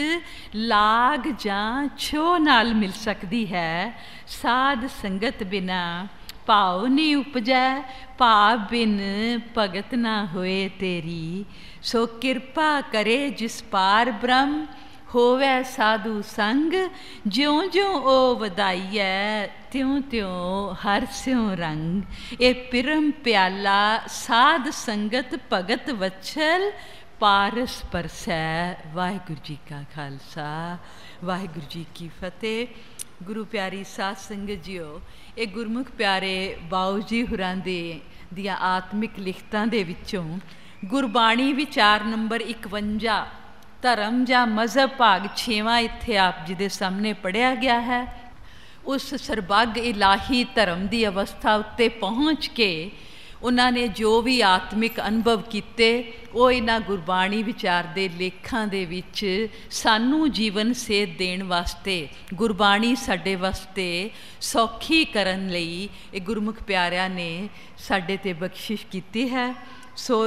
ਲਾਗ ਜਾਂ ਛੋਹ ਨਾਲ ਮਿਲ ਸਕਦੀ ਹੈ। ਸਾਧ ਸੰਗਤ ਬਿਨਾ ਭਾਵ ਨਹੀਂ ਉਪਜੈ, ਭਾਵ ਬਿਨ ਭਗਤ ਨਾ ਹੋਏ ਤੇਰੀ। ਸੋ ਕਿਰਪਾ ਕਰੇ ਜਿਸ ਪਾਰ ਬ੍ਰਹਮ, ਹੋਵੈ ਸਾਧੂ ਸੰਗ, ਜਿਉਂ ਜਿਉਂ ਉਹ ਵਧਾਈਐ, ਤਿਉਂ ਤਿਉਂ ਹਰ ਸਿਉ ਰੰਗ। ਇਹ ਪਿਰਮ ਪਿਆਲਾ ਸਾਧ ਸੰਗਤ ਭਗਤ ਵਛਲ, ਪਾਰਸ ਪਰਸੈ। ਵਾਹਿਗੁਰੂ ਜੀ ਕਾ ਖਾਲਸਾ, ਵਾਹਿਗੁਰੂ ਜੀ ਕੀ ਫਤਿਹ। ਗੁਰੂ ਪਿਆਰੀ ਸਾਧ ਸੰਗਤ ਜੀਓ, ਇਹ ਗੁਰਮੁਖ ਪਿਆਰੇ ਬਾਊ ਜੀ ਹੁਰਾਂ ਦੀਆਂ ਆਤਮਿਕ ਲਿਖਤਾਂ ਦੇ ਵਿੱਚੋਂ ਗੁਰਬਾਣੀ ਵਿਚਾਰ ਨੰਬਰ 51 ਧਰਮ ਜਾਂ ਮਜ਼ਹਬ ਭਾਗ 6ਵਾਂ ਇੱਥੇ ਆਪ ਜੀ ਦੇ ਸਾਹਮਣੇ ਪੜ੍ਹਿਆ ਗਿਆ ਹੈ। ਉਸ ਸਰਬੱਗ ਇਲਾਹੀ ਧਰਮ ਦੀ ਅਵਸਥਾ ਉੱਤੇ ਪਹੁੰਚ ਕੇ ਉਹਨਾਂ ਨੇ ਜੋ ਵੀ ਆਤਮਿਕ ਅਨੁਭਵ ਕੀਤੇ ਉਹ ਇਹਨਾਂ ਗੁਰਬਾਣੀ ਵਿਚਾਰ ਦੇ ਲੇਖਾਂ ਦੇ ਵਿੱਚ ਸਾਨੂੰ ਜੀਵਨ ਸੇਧ ਦੇਣ ਵਾਸਤੇ, ਗੁਰਬਾਣੀ ਸਾਡੇ ਵਾਸਤੇ ਸੌਖੀ ਕਰਨ ਲਈ ਇਹ ਗੁਰਮੁਖ ਪਿਆਰਿਆਂ ਨੇ ਸਾਡੇ 'ਤੇ ਬਖਸ਼ਿਸ਼ ਕੀਤੀ ਹੈ। ਸੋ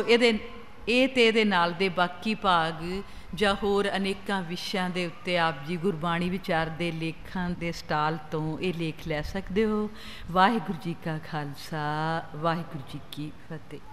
ਇਹਦੇ ਨਾਲ ਦੇ ਬਾਕੀ ਭਾਗ ਜਾਂ ਹੋਰ ਅਨੇਕਾਂ ਵਿਸ਼ਿਆਂ ਦੇ ਉੱਤੇ ਆਪ ਜੀ ਗੁਰਬਾਣੀ ਵਿਚਾਰ ਦੇ ਲੇਖਾਂ ਦੇ ਸਟਾਲ ਤੋਂ ਇਹ ਲੇਖ ਲੈ ਸਕਦੇ ਹੋ। ਵਾਹਿਗੁਰੂ ਜੀ ਕਾ ਖਾਲਸਾ, ਵਾਹਿਗੁਰੂ ਜੀ ਕੀ ਫਤਿਹ।